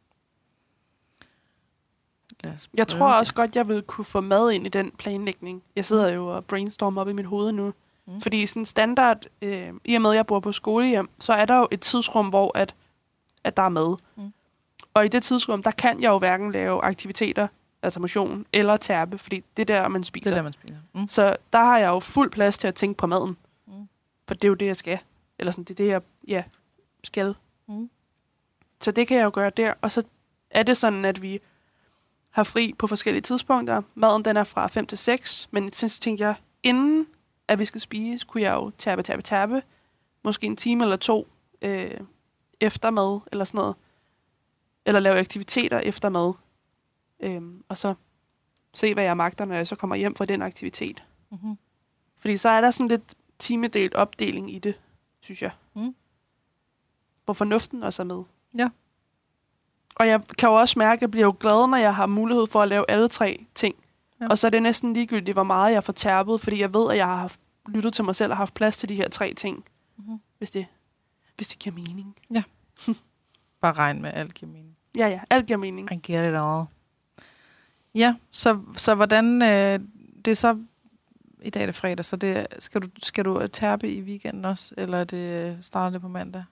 Jeg tror det. også godt, jeg vil kunne få mad ind i den planlægning. Jeg sidder jo og brainstormer op i mit hoved nu. Mm. Fordi sådan standard, øh, i og med at jeg bor på skolehjem, så er der jo et tidsrum, hvor at, at der er mad. Mm. Og i det tidsrum, der kan jeg jo hverken lave aktiviteter, altså motion, eller terpe, fordi det er der, man spiser. Det er der, man spiser. Mm. Så der har jeg jo fuld plads til at tænke på maden. Mm. For det er jo det, jeg skal. Eller sådan, det er det, jeg ja, skal. Mm. Så det kan jeg jo gøre der. Og så er det sådan, at vi har fri på forskellige tidspunkter. Maden, den er fra fem til seks, men så tænkte jeg, inden at vi skal spise, kunne jeg jo terpe, terpe, terpe. Måske en time eller to øh, efter mad, eller sådan noget. Eller lave aktiviteter efter mad. Øhm, og så se, hvad jeg magter, når jeg så kommer hjem fra den aktivitet. Mm-hmm. Fordi så er der sådan lidt timedelt opdeling i det, synes jeg. Mm. Hvor fornuften også er med. Ja. Og jeg kan jo også mærke, at jeg bliver jo glad, når jeg har mulighed for at lave alle tre ting. Ja. Og så er det næsten ligegyldigt, hvor meget jeg får terpet, fordi jeg ved, at jeg har haft, lyttet til mig selv og haft plads til de her tre ting. Mm-hmm. Hvis, det, hvis det giver mening. Bare regn med, alt giver mening. Ja, ja, alt giver mening. I get it all. Ja, så, så hvordan... Øh, det er så... I dag er det fredag, så det, skal, du, skal du terpe i weekenden også? Eller det starter det på mandag?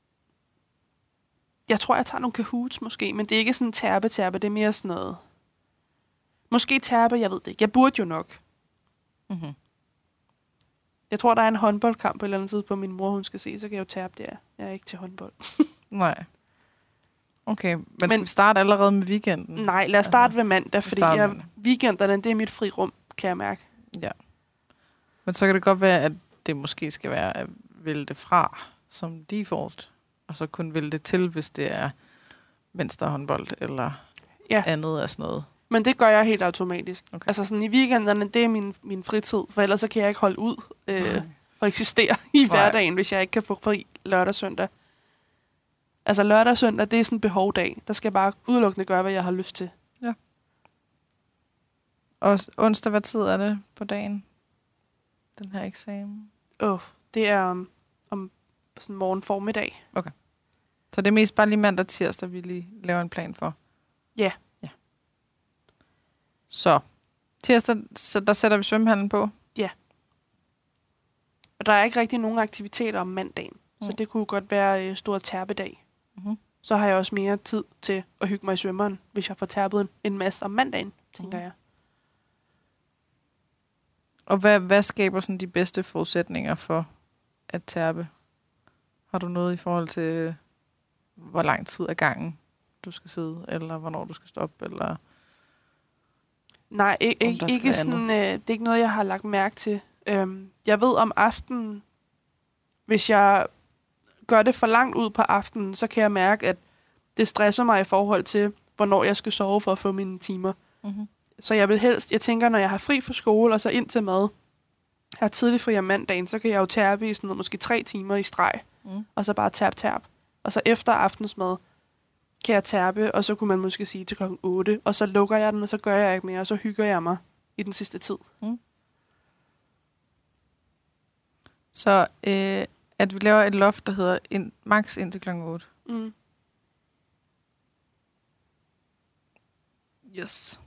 Jeg tror, jeg tager nogle Kahoots måske, men det er ikke sådan terpe-terpe, det er mere sådan noget... Måske terpe, jeg ved det ikke. Jeg burde jo nok. Mm-hmm. Jeg tror, der er en håndboldkamp på et eller andet tidspunkt, min mor hun skal se, så kan jeg jo terpe der. Jeg er ikke til håndbold. Nej. Okay, men, Men- skal vi starte allerede med weekenden? Nej, lad os starte ved mandag, fordi starte jeg, mandag. weekenderne, det er mit fri rum, kan jeg mærke. Ja. Men så kan det godt være, at det måske skal være at vælge det fra som default, og så kun vælge det til, hvis det er venstrehåndbold eller Ja. andet af sådan noget. Men det gør jeg helt automatisk. Okay. Altså sådan i weekenderne, det er min, min fritid, for ellers så kan jeg ikke holde ud øh, og eksistere i hverdagen, hvis jeg ikke kan få fri lørdag og søndag. Altså lørdag og søndag, det er sådan en behovdag. Der skal jeg bare udelukkende gøre, hvad jeg har lyst til. Og s- onsdag, hvad tid er det på dagen? Den her eksamen. Åh, det er om, om sådan morgen formiddag. Så det er mest bare lige mandag og tirsdag, vi lige laver en plan for? Ja. Ja. Så tirsdag, så der sætter vi svømmehallen på? Og der er ikke rigtig nogen aktiviteter om mandagen. Mm. Så Mm. det kunne godt være øh, stor terpedag. Mm-hmm. Så har jeg også mere tid til at hygge mig i svømmeren, hvis jeg får terpet en, en masse om mandagen, tænker Mhm. jeg. Og hvad, hvad skaber sådan de bedste forudsætninger for at terpe? Har du noget i forhold til, hvor lang tid ad gangen du skal sidde, eller hvornår du skal stoppe, eller... Nej, ikke, Om ikke, der ikke skal sådan, øh, det er ikke noget, jeg har lagt mærke til. Øhm, jeg ved om aftenen, hvis jeg gør det for langt ud på aftenen, så kan jeg mærke, at det stresser mig i forhold til, hvornår jeg skal sove for at få mine timer. Mm-hmm. Så jeg vil helst, jeg tænker, når jeg har fri fra skole, og så ind til mad, jeg har tidlig fri om mandagen, så kan jeg jo terpe i sådan noget, måske tre timer i streg, Mm. og så bare terp, terp. Og så efter aftensmad kan jeg terpe, og så kunne man måske sige til klokken otte, og så lukker jeg den, og så gør jeg ikke mere, og så hygger jeg mig i den sidste tid. Så øh, at vi laver et loft, der hedder ind, max indtil klokken otte. Mm. Yes.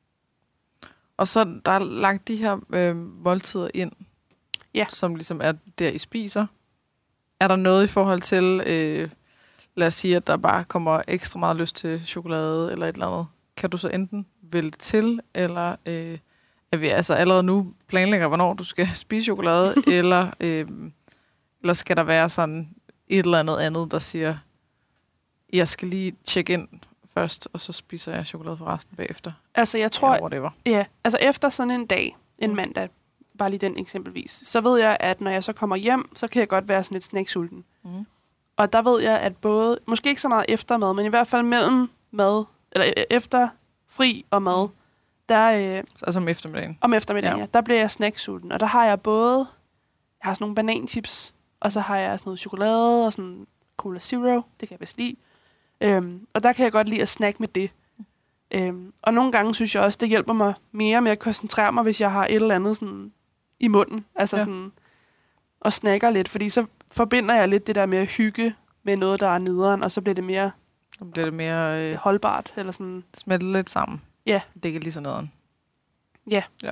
Og så der er lagt de her øh, måltider ind, Ja. som ligesom er der, I spiser. Er der noget i forhold til, øh, lad os sige, at der bare kommer ekstra meget lyst til chokolade eller et eller andet? Kan du så enten vælge det til, eller øh, er vi altså allerede nu planlægger, hvornår du skal spise chokolade, eller, øh, eller skal der være sådan et eller andet andet, der siger, jeg skal lige tjekke ind først, og så spiser jeg chokolade for resten bagefter? Altså, jeg tror, Eller whatever. ja, altså efter sådan en dag, en Mm. mandag, bare lige den eksempelvis, så ved jeg, at når jeg så kommer hjem, så kan jeg godt være sådan lidt snacksulten. Mm. Og der ved jeg, at både, måske ikke så meget efter mad, men i hvert fald mellem mad, eller e- efter fri og mad, der, øh, Altså om eftermiddagen. om eftermiddagen, Ja. ja. der bliver jeg snacksulten. Og der har jeg både, jeg har sådan nogle bananchips, og så har jeg sådan noget chokolade og sådan Cola Zero, det kan jeg bedst lide. Øhm, og der kan jeg godt lide at snakke med det. Øhm, og nogle gange synes jeg også, det hjælper mig mere med at koncentrere mig, hvis jeg har et eller andet sådan i munden. Altså Ja. sådan, og snakker lidt, fordi så forbinder jeg lidt det der med at hygge med noget, der er nederen, og så bliver det mere Så bliver det mere øh, holdbart, eller sådan. smeltet lidt sammen. Ja. Det er ikke lige sådan noget. Ja. ja.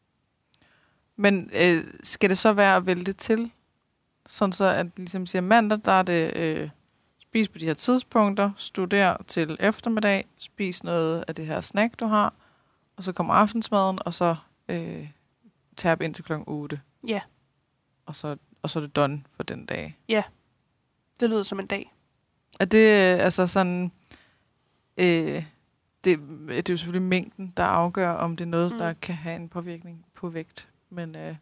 Men øh, skal det så være at vælge det til? Sådan så, at ligesom siger mandag, der er det øh, spis på de her tidspunkter, studer til eftermiddag, spis noget af det her snack, du har, og så kommer aftensmaden, og så øh, terp ind til klokken otte. Ja. Og så, og så er det done for den dag. Det lyder som en dag. Er det øh, altså sådan... Øh, det, det er jo selvfølgelig mængden, der afgør, om det er noget, Mm. mm. der kan have en påvirkning på vægt. Men øh,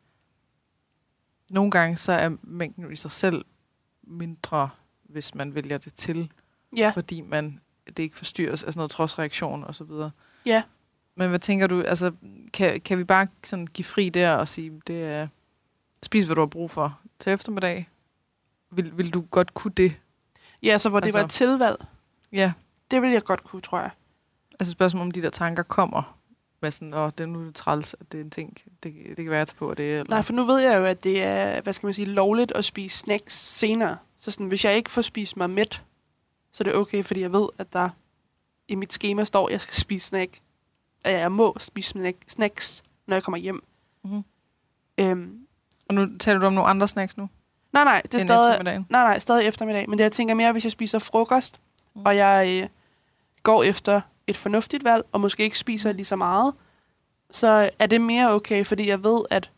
nogle gange så er mængden jo i sig selv mindre, hvis man vælger det til, Ja. fordi man det ikke forstyrres af sådan noget trodsreaktion og så videre. Ja. Men hvad tænker du, altså kan, kan vi bare sådan give fri der og sige, det er spis, hvad du har brug for til eftermiddag? Vil, vil du godt kunne det? Ja, så hvor det Altså- var et tilvalg. Ja, Det vil jeg godt kunne, tror jeg. altså spørgsmålet om de der tanker kommer med sådan, åh, det er nu træls, at det er en ting, det, det kan være, at jeg tager på det. Eller? Nej, for nu ved jeg jo, at det er, hvad skal man sige, lovligt at spise snacks senere. Så sådan, hvis jeg ikke får spist mig mæt, så er det okay, fordi jeg ved, at der i mit schema står, at jeg skal spise snack. At jeg må spise snack, snacks, når jeg kommer hjem. Mm-hmm. Øhm, Og nu taler du om nogle andre snacks nu? nej, nej, det er End stadig, eftermiddagen? nej, nej, stadig eftermiddag. Men det, jeg tænker mere, hvis jeg spiser frokost, Mm. og jeg øh, går efter et fornuftigt valg, og måske ikke spiser lige så meget, så er det mere okay, fordi jeg ved, at,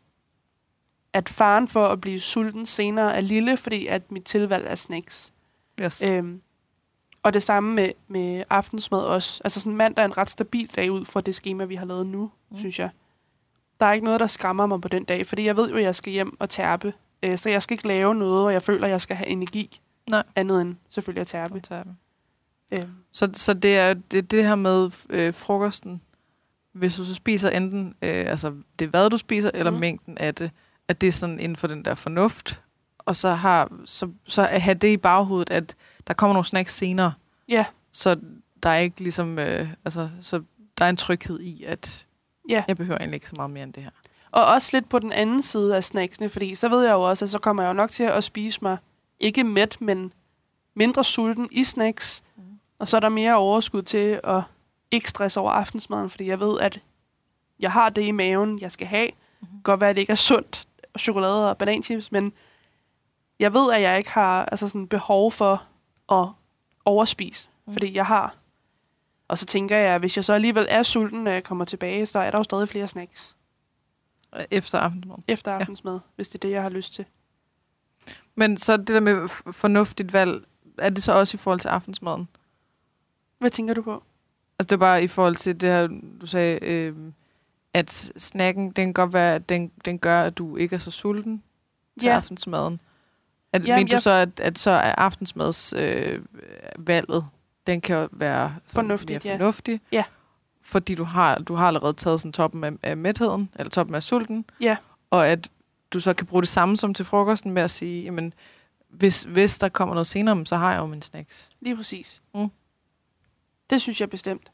at faren for at blive sulten senere er lille, fordi at mit tilvalg er snacks. Yes. Øhm, og det samme med, med aftensmad også. Altså sådan mandag er en ret stabil dag ud fra det schema, vi har lavet nu, mm. synes jeg. Der er ikke noget, der skræmmer mig på den dag, fordi jeg ved jo, at jeg skal hjem og tærpe. Øh, så jeg skal ikke lave noget, og jeg føler, at jeg skal have energi. Nej. Andet end selvfølgelig at tærpe. tærpe. Øhm. Så, så det er det, det her med øh, frokosten. Hvis du så spiser enten, øh, altså det hvad du spiser, eller Mm. mængden af det, at det er sådan inden for den der fornuft, og så, har, så, så at have det i baghovedet, at der kommer nogle snacks senere. Ja. Så der er ikke ligesom, øh, altså, så der er en tryghed i, at Ja. jeg behøver egentlig ikke så meget mere end det her. Og også lidt på den anden side af snacksene, fordi så ved jeg jo også, at så kommer jeg jo nok til at spise mig, ikke mæt, men mindre sulten i snacks. Mm. Og så er der mere overskud til at ikke stresse over aftensmaden, fordi jeg ved, at jeg har det i maven, jeg skal have. Mm. Godt være, at det ikke er sundt, chokolade og bananchips, men jeg ved, at jeg ikke har altså sådan behov for at overspise, mm. fordi jeg har. Og så tænker jeg, at hvis jeg så alligevel er sulten, når jeg kommer tilbage, så er der jo stadig flere snacks. Efter aftensmad. Efter aftensmad, ja. Hvis det er det, jeg har lyst til. Men så det der med fornuftigt valg, er det så også i forhold til aftensmaden? Hvad tænker du på? Altså det er bare i forhold til det her, du sagde, øh, at snacken, den kan godt være, at den, den gør, at du ikke er så sulten til Ja. aftensmaden. At, Jamen, mener du jeg- så, at, at så er aftensmads øh, valget, den kan være sådan Fornuftigt, mere ja. fornuftig? Ja. Fordi du har, du har allerede taget sådan toppen af, af mætheden, eller toppen af sulten, Ja. og at du så kan bruge det samme som til frokosten med at sige, jamen, hvis, hvis der kommer noget senere, så har jeg jo min snacks. Lige præcis. Mm. Det synes jeg bestemt.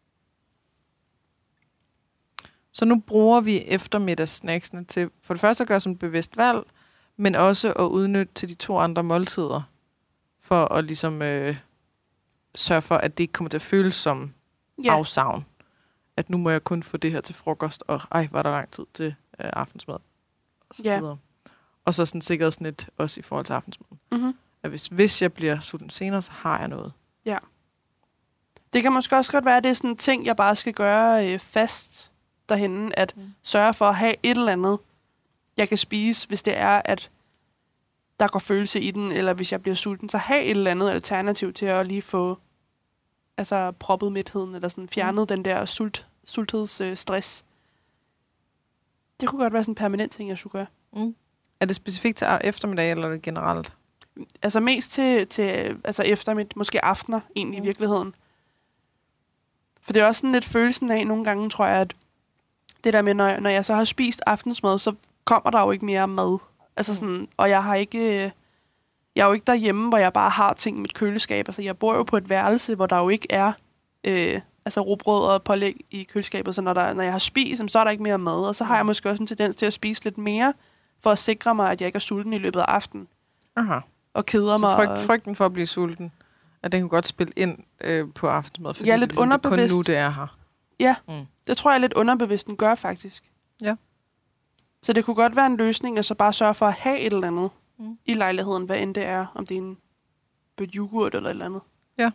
Så nu bruger vi eftermiddagssnacksene til for det første at gøre som et bevidst valg, men også at udnytte til de to andre måltider, for at ligesom øh, sørge for, at det ikke kommer til at føles som Ja. afsavn. At nu må jeg kun få det her til frokost, og ej, var der lang tid til øh, aftensmad. Og så, Ja. videre. Og så sådan et sikkerhedsnet også i forhold til aftensmaden. Mm-hmm. At hvis, hvis jeg bliver sulten senere, så har jeg noget. Det kan måske også godt være, at det er sådan en ting, jeg bare skal gøre øh, fast derhenne, at Mm. sørge for at have et eller andet, jeg kan spise, hvis det er, at der går følelse i den, eller hvis jeg bliver sulten, så have et eller andet alternativ til at lige få altså proppet mætheden, eller sådan fjernet mm. den der sult, sultheds øh, stress. Det kunne godt være sådan en permanent ting, jeg skulle gøre. Mm. Er det specifikt til eftermiddag, eller er det generelt? Altså mest til, til altså eftermiddag, måske aftener egentlig mm. i virkeligheden. For det er også sådan lidt følelsen af nogle gange, tror jeg, at det der med, når jeg, når jeg så har spist aftensmad, så kommer der jo ikke mere mad. Altså sådan, og jeg har ikke, jeg er jo ikke derhjemme, hvor jeg bare har ting i mit køleskab. Altså jeg bor jo på et værelse, hvor der jo ikke er øh, altså rugbrød og pålæg i køleskabet. Så når, der, når jeg har spist, så er der ikke mere mad. Og så har jeg måske også en tendens til at spise lidt mere, for at sikre mig, at jeg ikke er sulten i løbet af aftenen. Aha. Og keder Så mig. frygt, og- frygten for at blive sulten, at den kunne godt spille ind øh, på aftensmad, fordi Ja, lidt det, ligesom, det er kun underbevidst. nu, det er her. Ja, Mm. det tror jeg lidt underbevidst, den gør faktisk. Ja. Så det kunne godt være en løsning, at så bare sørge for at have et eller andet Mm. i lejligheden, hvad end det er, om det er en bødt yoghurt eller et eller andet.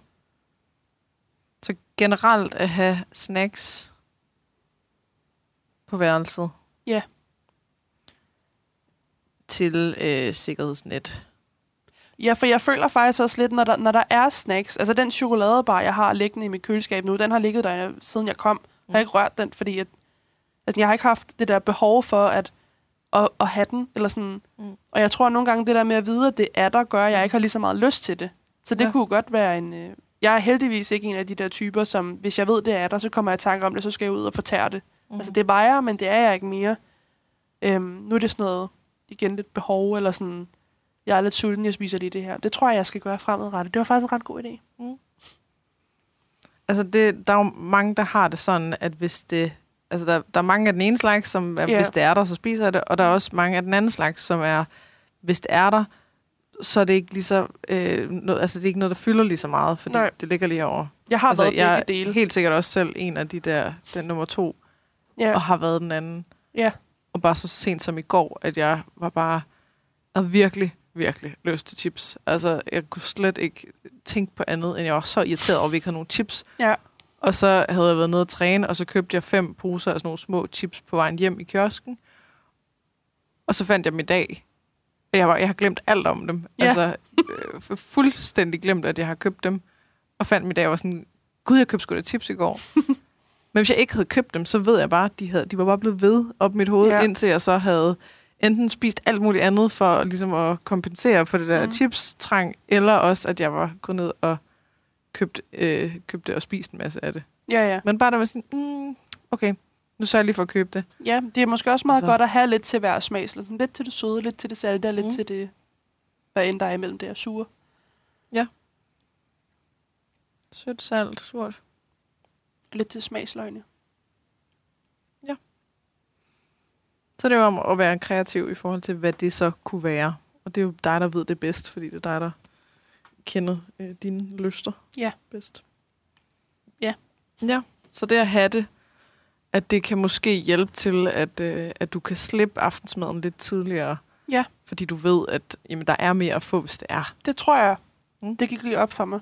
Så generelt at have snacks på værelset. Ja. Til øh, sikkerhedsnet. Ja, for jeg føler faktisk også lidt, når der, når der er snacks, altså den chokoladebar, jeg har liggende i mit køleskab nu, den har ligget der, siden jeg kom. Jeg har ikke rørt den, fordi at, altså, jeg har ikke haft det der behov for at, at, at have den. Eller sådan. Mm. Og jeg tror nogle gange, det der med at vide, at det er der, gør, at jeg ikke har lige så meget lyst til det. Så det Ja. ja. kunne godt være en... Øh, jeg er heldigvis ikke en af de der typer, som hvis jeg ved, det er der, så kommer jeg i tanke om det, så skal jeg ud og fortære det. Mm. Altså det vejer, men det er jeg ikke mere. Øhm, nu er det sådan noget, igen lidt behov, eller sådan, jeg er lidt sulten, jeg spiser lige det her. Det tror jeg, jeg skal gøre fremadrettet. Det var faktisk en ret god idé. Mm. Altså, det, der er jo mange, der har det sådan, at hvis det... Altså, der, der er mange af den ene slags, som er, Ja. hvis det er der, så spiser jeg det. Og der er også mange af den anden slags, som er, hvis det er der, så er det ikke lige så, øh, noget, altså det er ikke noget, der fylder lige så meget, fordi Nej. det ligger lige over. Jeg har altså, været jeg begge dele. er helt sikkert også selv en af de der, den nummer to, Ja. og har været den anden. Ja. Og bare så sent som i går, at jeg var bare, havde virkelig, virkelig lyst til chips. Altså, jeg kunne slet ikke tænke på andet, end jeg var så irriteret over, at vi ikke havde nogen chips. Ja. Og så havde jeg været nede at træne, og så købte jeg fem poser af sådan nogle små chips på vejen hjem i kiosken. Og så fandt jeg dem i dag. Jeg, var, jeg har glemt alt om dem. Ja. Altså, øh, fuldstændig glemt, at jeg har købt dem. Og fandt dem i dag, og var sådan, gud, jeg købte sgu da chips i går. Men hvis jeg ikke havde købt dem, så ved jeg bare, at de, havde, de var bare blevet ved op i mit hoved, Ja. indtil jeg så havde enten spist alt muligt andet for ligesom at kompensere for det der Mm. mm. chips-trang, eller også, at jeg var gået ned og købt, øh, købte og spist en masse af det. Ja, ja. Men bare der var sådan, mm, okay, nu sørger jeg lige for at købe det. Ja, det er måske også meget Så. godt at have lidt til hver smag. Ligesom lidt til det søde, lidt til det salte, og lidt Mm. til det, hvad end der er imellem det her sure. Sødt, salt, surt. Lidt til smagsløgne. Så det er jo om at være kreativ i forhold til, hvad det så kunne være. Og det er jo dig, der ved det bedst, fordi det er dig, der kender øh, dine lyster Ja. bedst. Ja. Ja, så det at have det, at det kan måske hjælpe til, at, øh, at du kan slippe aftensmaden lidt tidligere. Ja. Fordi du ved, at jamen, der er mere at få, hvis det er. Det tror jeg. Mm. Det gik lige op for mig.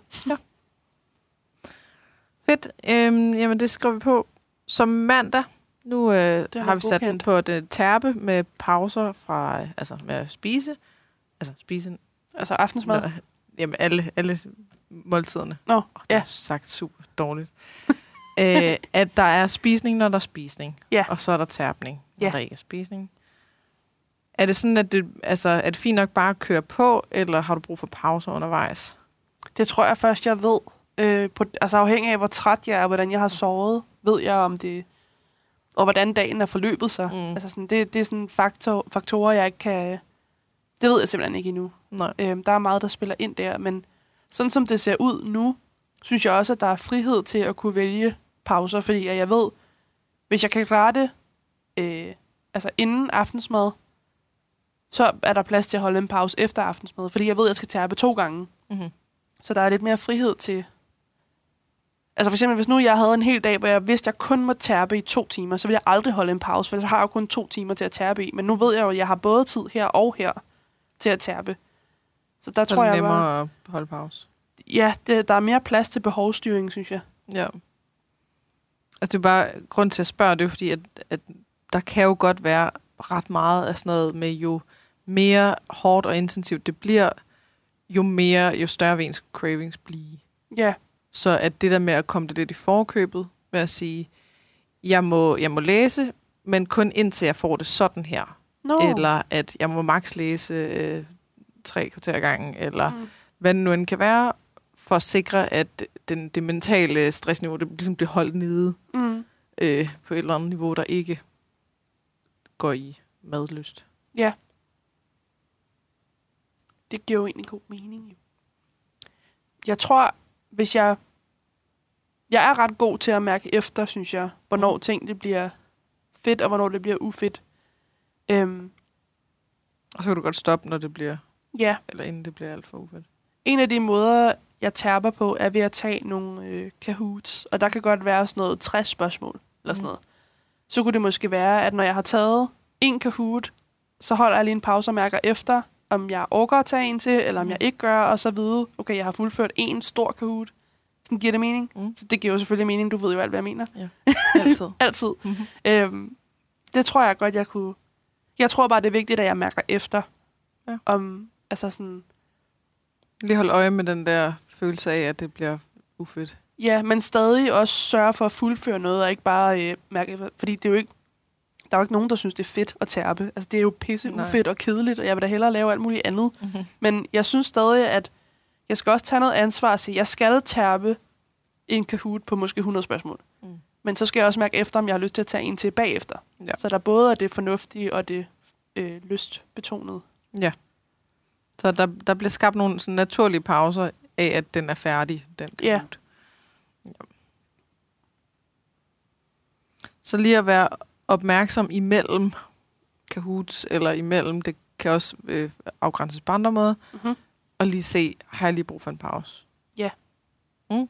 Fedt. Øhm, jamen, det skriver vi på som mandag. Nu øh, er har vi sat den godkendt. på det terpe med pauser fra, øh, altså med at spise. Altså spise, Altså aftensmad. Nå, jamen alle, alle måltiderne. Nå, Oh, det ja. er sagt super dårligt. Æ, at der er spisning, når der er spisning. Ja. Og så er der terpning, når Ja. der ikke er spisning. Er det sådan, at det, altså, er det fint nok bare at køre på, eller har du brug for pauser undervejs? Det tror jeg først, jeg ved. Øh, på, altså afhængig af, hvor træt jeg er, og hvordan jeg har sovet, ved jeg om det, og hvordan dagen er forløbet sig. Mm. Altså sådan, det, det er sådan faktor, faktorer, jeg ikke kan... Det ved jeg simpelthen ikke endnu. Nej. Øh, der er meget, der spiller ind der, men sådan som det ser ud nu, synes jeg også, at der er frihed til at kunne vælge pauser, fordi jeg ved, hvis jeg kan klare det øh, altså inden aftensmad, så er der plads til at holde en pause efter aftensmad, fordi jeg ved, at jeg skal terpe to gange. Mm-hmm. Så der er lidt mere frihed til... Altså for eksempel, hvis nu jeg havde en hel dag, hvor jeg vidste, at jeg kun må terpe i to timer, så ville jeg aldrig holde en pause, for så har jeg jo kun to timer til at terpe i. Men nu ved jeg jo, at jeg har både tid her og her til at terpe. Så der Så tror er det jeg nemmere bare... at holde pause. Ja, det, der er mere plads til behovsstyring, synes jeg. Ja. Altså det er bare, grund til at spørge, det er jo fordi, at, at der kan jo godt være ret meget af sådan noget med, jo mere hårdt og intensivt det bliver, jo mere, jo større vil ens cravings blive. Ja, Så at det der med at komme det lidt i forkøbet, med at sige, jeg må, jeg må læse, men kun indtil jeg får det sådan her. no. Eller at jeg må maks læse øh, tre kvarter gangen, eller Mm. hvad det nu end kan være, for at sikre, at den, det mentale stressniveau, det ligesom bliver holdt nede Mm. øh, på et eller andet niveau, der ikke går i madlyst. Ja. Det giver jo egentlig god mening. Jo. Jeg tror, hvis jeg... Jeg er ret god til at mærke efter, synes jeg, hvornår ting det bliver fedt, og hvornår det bliver ufedt. Øhm, Og så kan du godt stoppe, når det bliver, ja, eller inden det bliver alt for ufedt. en af de måder, jeg terper på, er ved at tage nogle øh, kahoots. Og der kan godt være sådan noget tres spørgsmål, eller sådan Mhm. noget. Så kunne det måske være, at når jeg har taget en kahoot, så holder jeg lige en pause og mærker efter, om jeg orker at tage en til, eller om Mhm. jeg ikke gør, og så vide, okay, jeg har fuldført en stor kahoot. Sådan giver det mening. Mm. Så det giver jo selvfølgelig mening, du ved jo alt, hvad jeg mener. Altid. Altid. Mm-hmm. Øhm, det tror jeg godt, jeg kunne... Jeg tror bare, det er vigtigt, at jeg mærker efter. Ja. Om, altså sådan... Lige hold øje med den der følelse af, at det bliver ufedt. Ja, men stadig også sørge for at fuldføre noget, og ikke bare øh, mærke... Fordi det er jo ikke... Der er jo ikke nogen, der synes, det er fedt at terpe. Altså, det er jo pisse Nej. ufedt og kedeligt, og jeg vil da hellere lave alt muligt andet. Mm-hmm. Men jeg synes stadig, at jeg skal også tage noget ansvar og sige, jeg skal terpe en kahoot på måske hundrede spørgsmål. Mm. Men så skal jeg også mærke efter, om jeg har lyst til at tage en til bagefter. Ja. Så der både er det fornuftige og det øh, lystbetonede. Ja. Så der, der bliver skabt nogle sådan naturlige pauser af, at den er færdig, den Ja. kahoot. Ja. Så lige at være opmærksom imellem kahoots, eller imellem det kan også øh, afgrænses på andre måder. Mm-hmm. Og lige se, har jeg lige brug for en pause? Ja. Mm.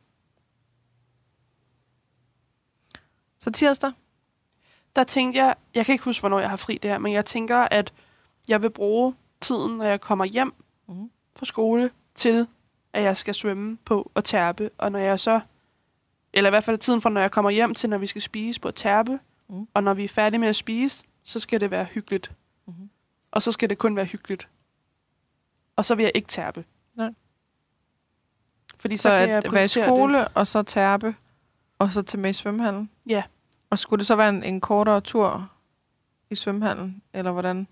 Så tirsdag? Der tænkte jeg, jeg kan ikke huske, hvornår jeg har fri det her, men jeg tænker, at jeg vil bruge tiden, når jeg kommer hjem mm. fra skole, til at jeg skal svømme på og terpe. Og når jeg så, eller i hvert fald tiden fra, når jeg kommer hjem til, når vi skal spise på at terpe, mm. og når vi er færdige med at spise, så skal det være hyggeligt. Mm-hmm. Og så skal det kun være hyggeligt. Og så vil jeg ikke terpe. Nej. Fordi så, så kan at jeg være i skole, det. og så terpe, og så til med i svømmehallen? Ja. Og skulle det så være en, en kortere tur i svømmehallen, eller hvordan?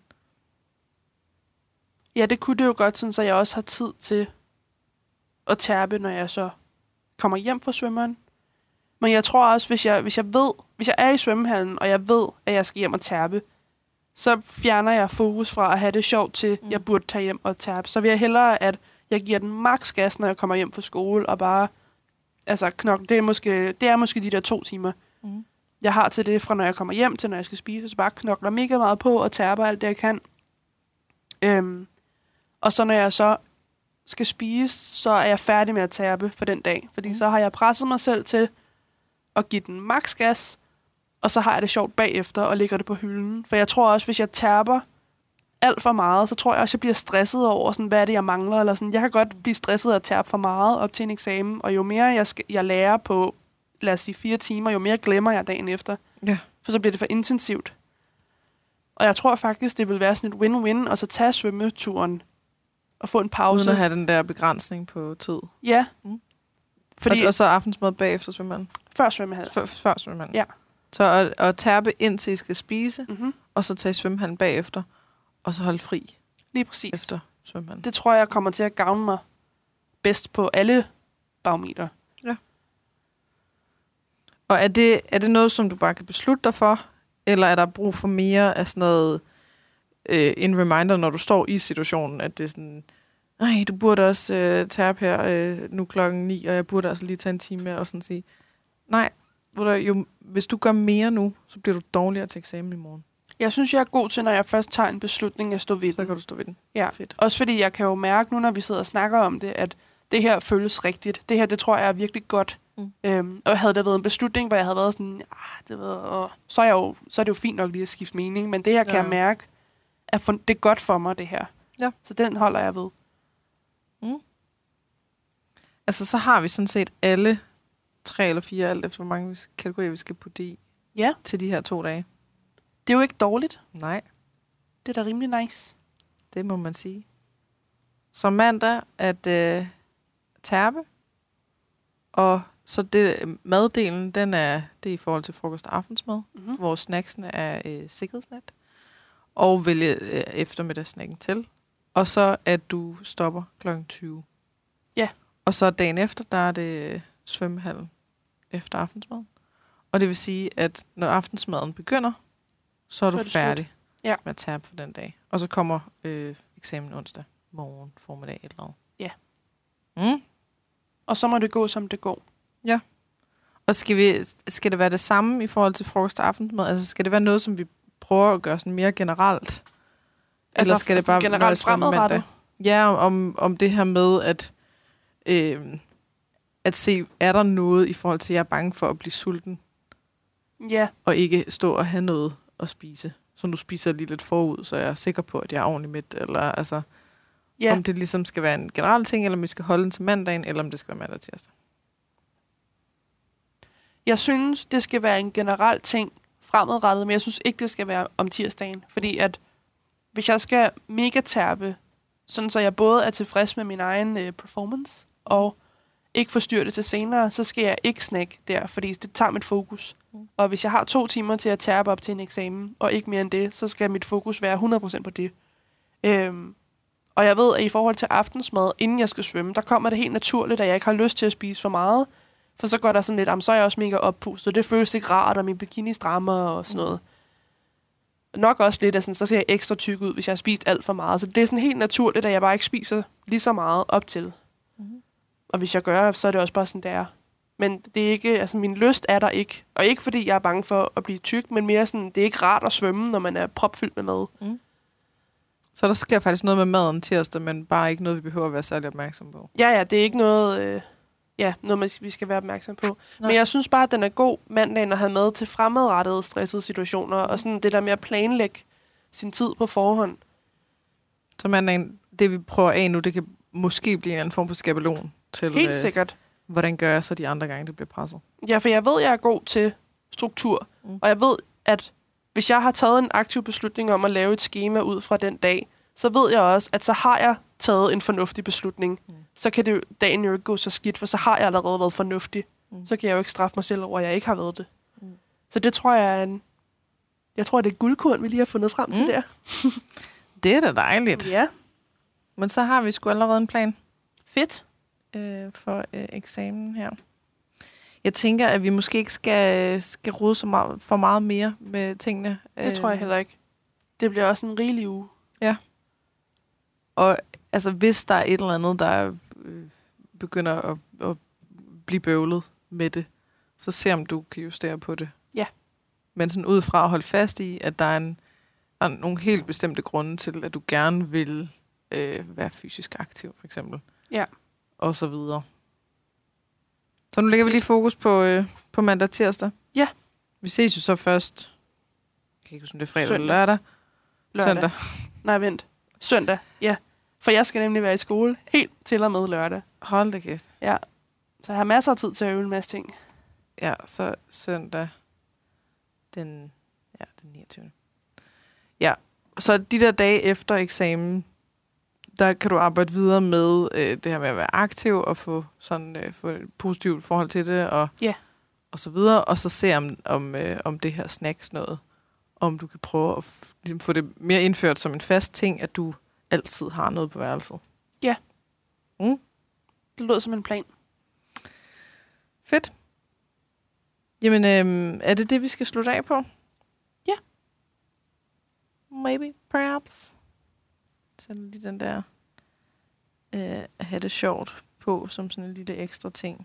Ja, det kunne det jo godt, sådan, så jeg også har tid til at terpe, når jeg så kommer hjem fra svømmeren. Men jeg tror også, hvis jeg, hvis jeg ved, hvis jeg er i svømmehallen, og jeg ved, at jeg skal hjem og terpe, så fjerner jeg fokus fra at have det sjovt til, mm. jeg burde tage hjem og terpe. Så vil jeg hellere, at jeg giver den maks gas, når jeg kommer hjem fra skole, og bare, altså knokle. Det er måske, det er måske de der to timer, mm. jeg har til det, fra når jeg kommer hjem til, når jeg skal spise, så bare knokler mega meget på og terper alt det, jeg kan. Øhm, og så når jeg så skal spise, så er jeg færdig med at terpe for den dag. Fordi mm. så har jeg presset mig selv til at give den maks gas, og så har jeg det sjovt bagefter og lægger det på hylden. For jeg tror også, hvis jeg terper alt for meget, så tror jeg også, jeg bliver stresset over, sådan, hvad er det, jeg mangler. Eller sådan. Jeg kan godt blive stresset af at terpe for meget op til en eksamen, og jo mere jeg, skal, jeg lærer på, lad os sige, fire timer, jo mere glemmer jeg dagen efter. Ja. For så bliver det for intensivt. Og jeg tror faktisk, det vil være sådan et win-win, og så tage svømmeturen og få en pause. Uden at have den der begrænsning på tid. Ja. Mm. Fordi, og, og så aftensmad bagefter svømmehallen? Før svømmehallen. Før, før svømmehallen? Ja. Så at, at terpe indtil I skal spise, mm-hmm. og så tage svømmehallen bagefter, og så holde fri. Lige præcis. Efter svømmehallen. Det tror jeg kommer til at gavne mig bedst på alle barometer. Ja. Og er det, er det noget, som du bare kan beslutte dig for? Eller er der brug for mere af sådan noget, øh, en reminder, når du står i situationen, at det er sådan, nej, du burde også øh, terpe her øh, nu klokken ni, og jeg burde også lige tage en time med, og sådan sige, nej, jo, hvis du gør mere nu, så bliver du dårligere til eksamen i morgen. Jeg synes, jeg er god til, når jeg først tager en beslutning, at stå ved den. Så kan du stå ved den. Ja, fedt. Også fordi jeg kan jo mærke nu, når vi sidder og snakker om det, at det her føles rigtigt. Det her, det tror jeg er virkelig godt. Mm. Øhm, og havde der været en beslutning, hvor jeg havde været sådan, ah, det ved, så, er jeg jo, så er det jo fint nok lige at skifte mening. Men det her kan ja. jeg mærke, at for, det er godt for mig, det her. Ja. Så den holder jeg ved. Mm. Altså, så har vi sådan set alle tre eller fire, alt efter hvor mange kategorier vi skal putte i ja. til de her to dage. Det er jo ikke dårligt. Nej. Det er da rimelig nice. Det må man sige. Så mandag at øh, terpe, og så det, maddelen, den er, det er i forhold til frokost og aftensmad, mm-hmm. hvor snacksene er øh, sikkerhedsnet, og vælge øh, eftermiddagssnacken til, og så at du stopper klokken tyve. Ja. Og så dagen efter, der er det svømmehallen efter aftensmaden. Og det vil sige, at når aftensmaden begynder, så er du så er færdig ja. med at terpe for den dag. Og så kommer øh, eksamen onsdag, morgen, formiddag eller noget. Ja. Mm. Og så må det gå, som det går. Ja. Og skal, vi, skal det være det samme i forhold til frokost og aftensmad? Altså skal det være noget, som vi prøver at gøre sådan mere generelt? Altså, eller skal det bare generelt fremadrettet? Ja, om, om det her med, at, øh, at se, er der noget i forhold til, at jeg er bange for at blive sulten? Ja. Og ikke stå og have noget at spise. Så nu spiser jeg lige lidt forud, så jeg er sikker på, at jeg er ordentligt mæt. Eller altså, ja. Om det ligesom skal være en generel ting, eller om vi skal holde den til mandagen, eller om det skal være mandag og tirsdag. Jeg synes, det skal være en generel ting fremadrettet, men jeg synes ikke, det skal være om tirsdagen. Fordi at hvis jeg skal mega terpe, sådan så jeg både er tilfreds med min egen øh, performance, og ikke forstyrre det til senere, så skal jeg ikke snakke der, fordi det tager mit fokus. Mm. Og hvis jeg har to timer til at terpe op til en eksamen, og ikke mere end det, så skal mit fokus være hundrede procent på det. Øhm, og jeg ved, at i forhold til aftensmad, inden jeg skal svømme, der kommer det helt naturligt, at jeg ikke har lyst til at spise for meget, for så går der sådan lidt, jamen, så er jeg også mega oppustet, og det føles ikke rart, og min bikini strammer og sådan noget. Mm. Nok også lidt, at sådan, så ser jeg ekstra tyk ud, hvis jeg har spist alt for meget. Så det er sådan helt naturligt, at jeg bare ikke spiser lige så meget op til. Mm. Og hvis jeg gør, så er det også bare sådan, det er. Men det er ikke, altså min lyst er der ikke. Og ikke fordi jeg er bange for at blive tyk, men mere sådan, det er ikke rart at svømme, når man er propfyldt med mad. Mm. Så der sker faktisk noget med maden tirsdag, men bare ikke noget, vi behøver at være særlig opmærksom på. Ja, ja, det er ikke noget, øh, ja, noget man, vi skal være opmærksom på. Nej. Men jeg synes bare, at den er god mandagen at have med til fremadrettede stressede situationer, og sådan det der med at planlægge sin tid på forhånd. Så mandagen, det vi prøver af nu, det kan måske blive en form for skabelon til, Helt sikkert. Øh, hvordan gør jeg så de andre gange, det bliver presset. Ja, for jeg ved, jeg er god til struktur, mm. og jeg ved, at hvis jeg har taget en aktiv beslutning om at lave et schema ud fra den dag, så ved jeg også, at så har jeg taget en fornuftig beslutning. Mm. Så kan det jo, dagen jo ikke gå så skidt, for så har jeg allerede været fornuftig. Mm. Så kan jeg jo ikke straffe mig selv over, at jeg ikke har været det. Mm. Så det tror jeg er en... Jeg tror, det er guldkorn, vi lige har fundet frem mm. til der. Det er da dejligt. Ja. Men så har vi sgu allerede en plan. Fedt. Øh, for øh, eksamen her. Jeg tænker, at vi måske ikke skal, skal rode så meget, for meget mere med tingene. Det tror jeg heller ikke. Det bliver også en rigelig uge. Ja. Og altså, hvis der er et eller andet, der øh, begynder at, at blive bøvlet med det, så se om du kan justere på det. Ja. Men sådan ud fra at holde fast i, at der er, en, der er nogle helt bestemte grunde til, at du gerne vil øh, være fysisk aktiv, for eksempel. Ja. Og så videre. Så nu lægger vi lige fokus på, øh, på mandag og tirsdag. Ja. Vi ses jo så først. Jeg kan ikke huske, om det er fredag Søndag. eller lørdag. Lørdag. Søndag. Nej, vent. Søndag, ja. For jeg skal nemlig være i skole helt til og med lørdag. Hold da kæft. Ja. Så jeg har masser af tid til at øve en masse ting. Ja, så søndag den, ja, den niogtyvende Ja, så de der dage efter eksamen, der kan du arbejde videre med øh, det her med at være aktiv og få sådan øh, få et positivt forhold til det og, yeah. og så videre. Og så se om, om, øh, om det her snacks noget. Om du kan prøve at f- ligesom få det mere indført som en fast ting, at du altid har noget på værelset. Ja. Mm. Det lyder som en plan. Fedt. Jamen, øh, er det det, vi skal slutte af på? Ja. Maybe, perhaps. Så lige den der øh, at have det sjovt på, som sådan en lille ekstra ting.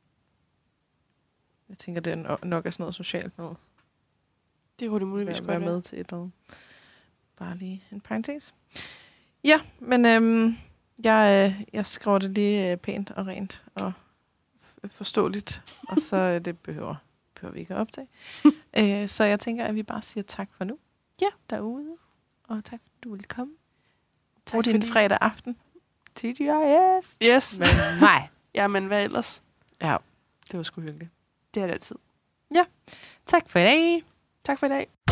Jeg tænker, det er nok er sådan noget socialt noget. Det kunne det muligvis være med til et eller andet. Bare lige en parentes. Ja, men øhm, jeg, øh, jeg skriver det lige øh, pænt og rent og f- forståeligt. Og så øh, det behøver, behøver vi ikke at optage. øh, så jeg tænker, at vi bare siger tak for nu. Ja. Derude. Og tak, for at du ville komme. Tak Og din fordi... fredag aften. T G I F. Yes. Men nej. Ja, men hvad ellers? Ja, det var sgu hyggeligt. Det er det altid. Ja. Tak for i dag. Tak for i dag.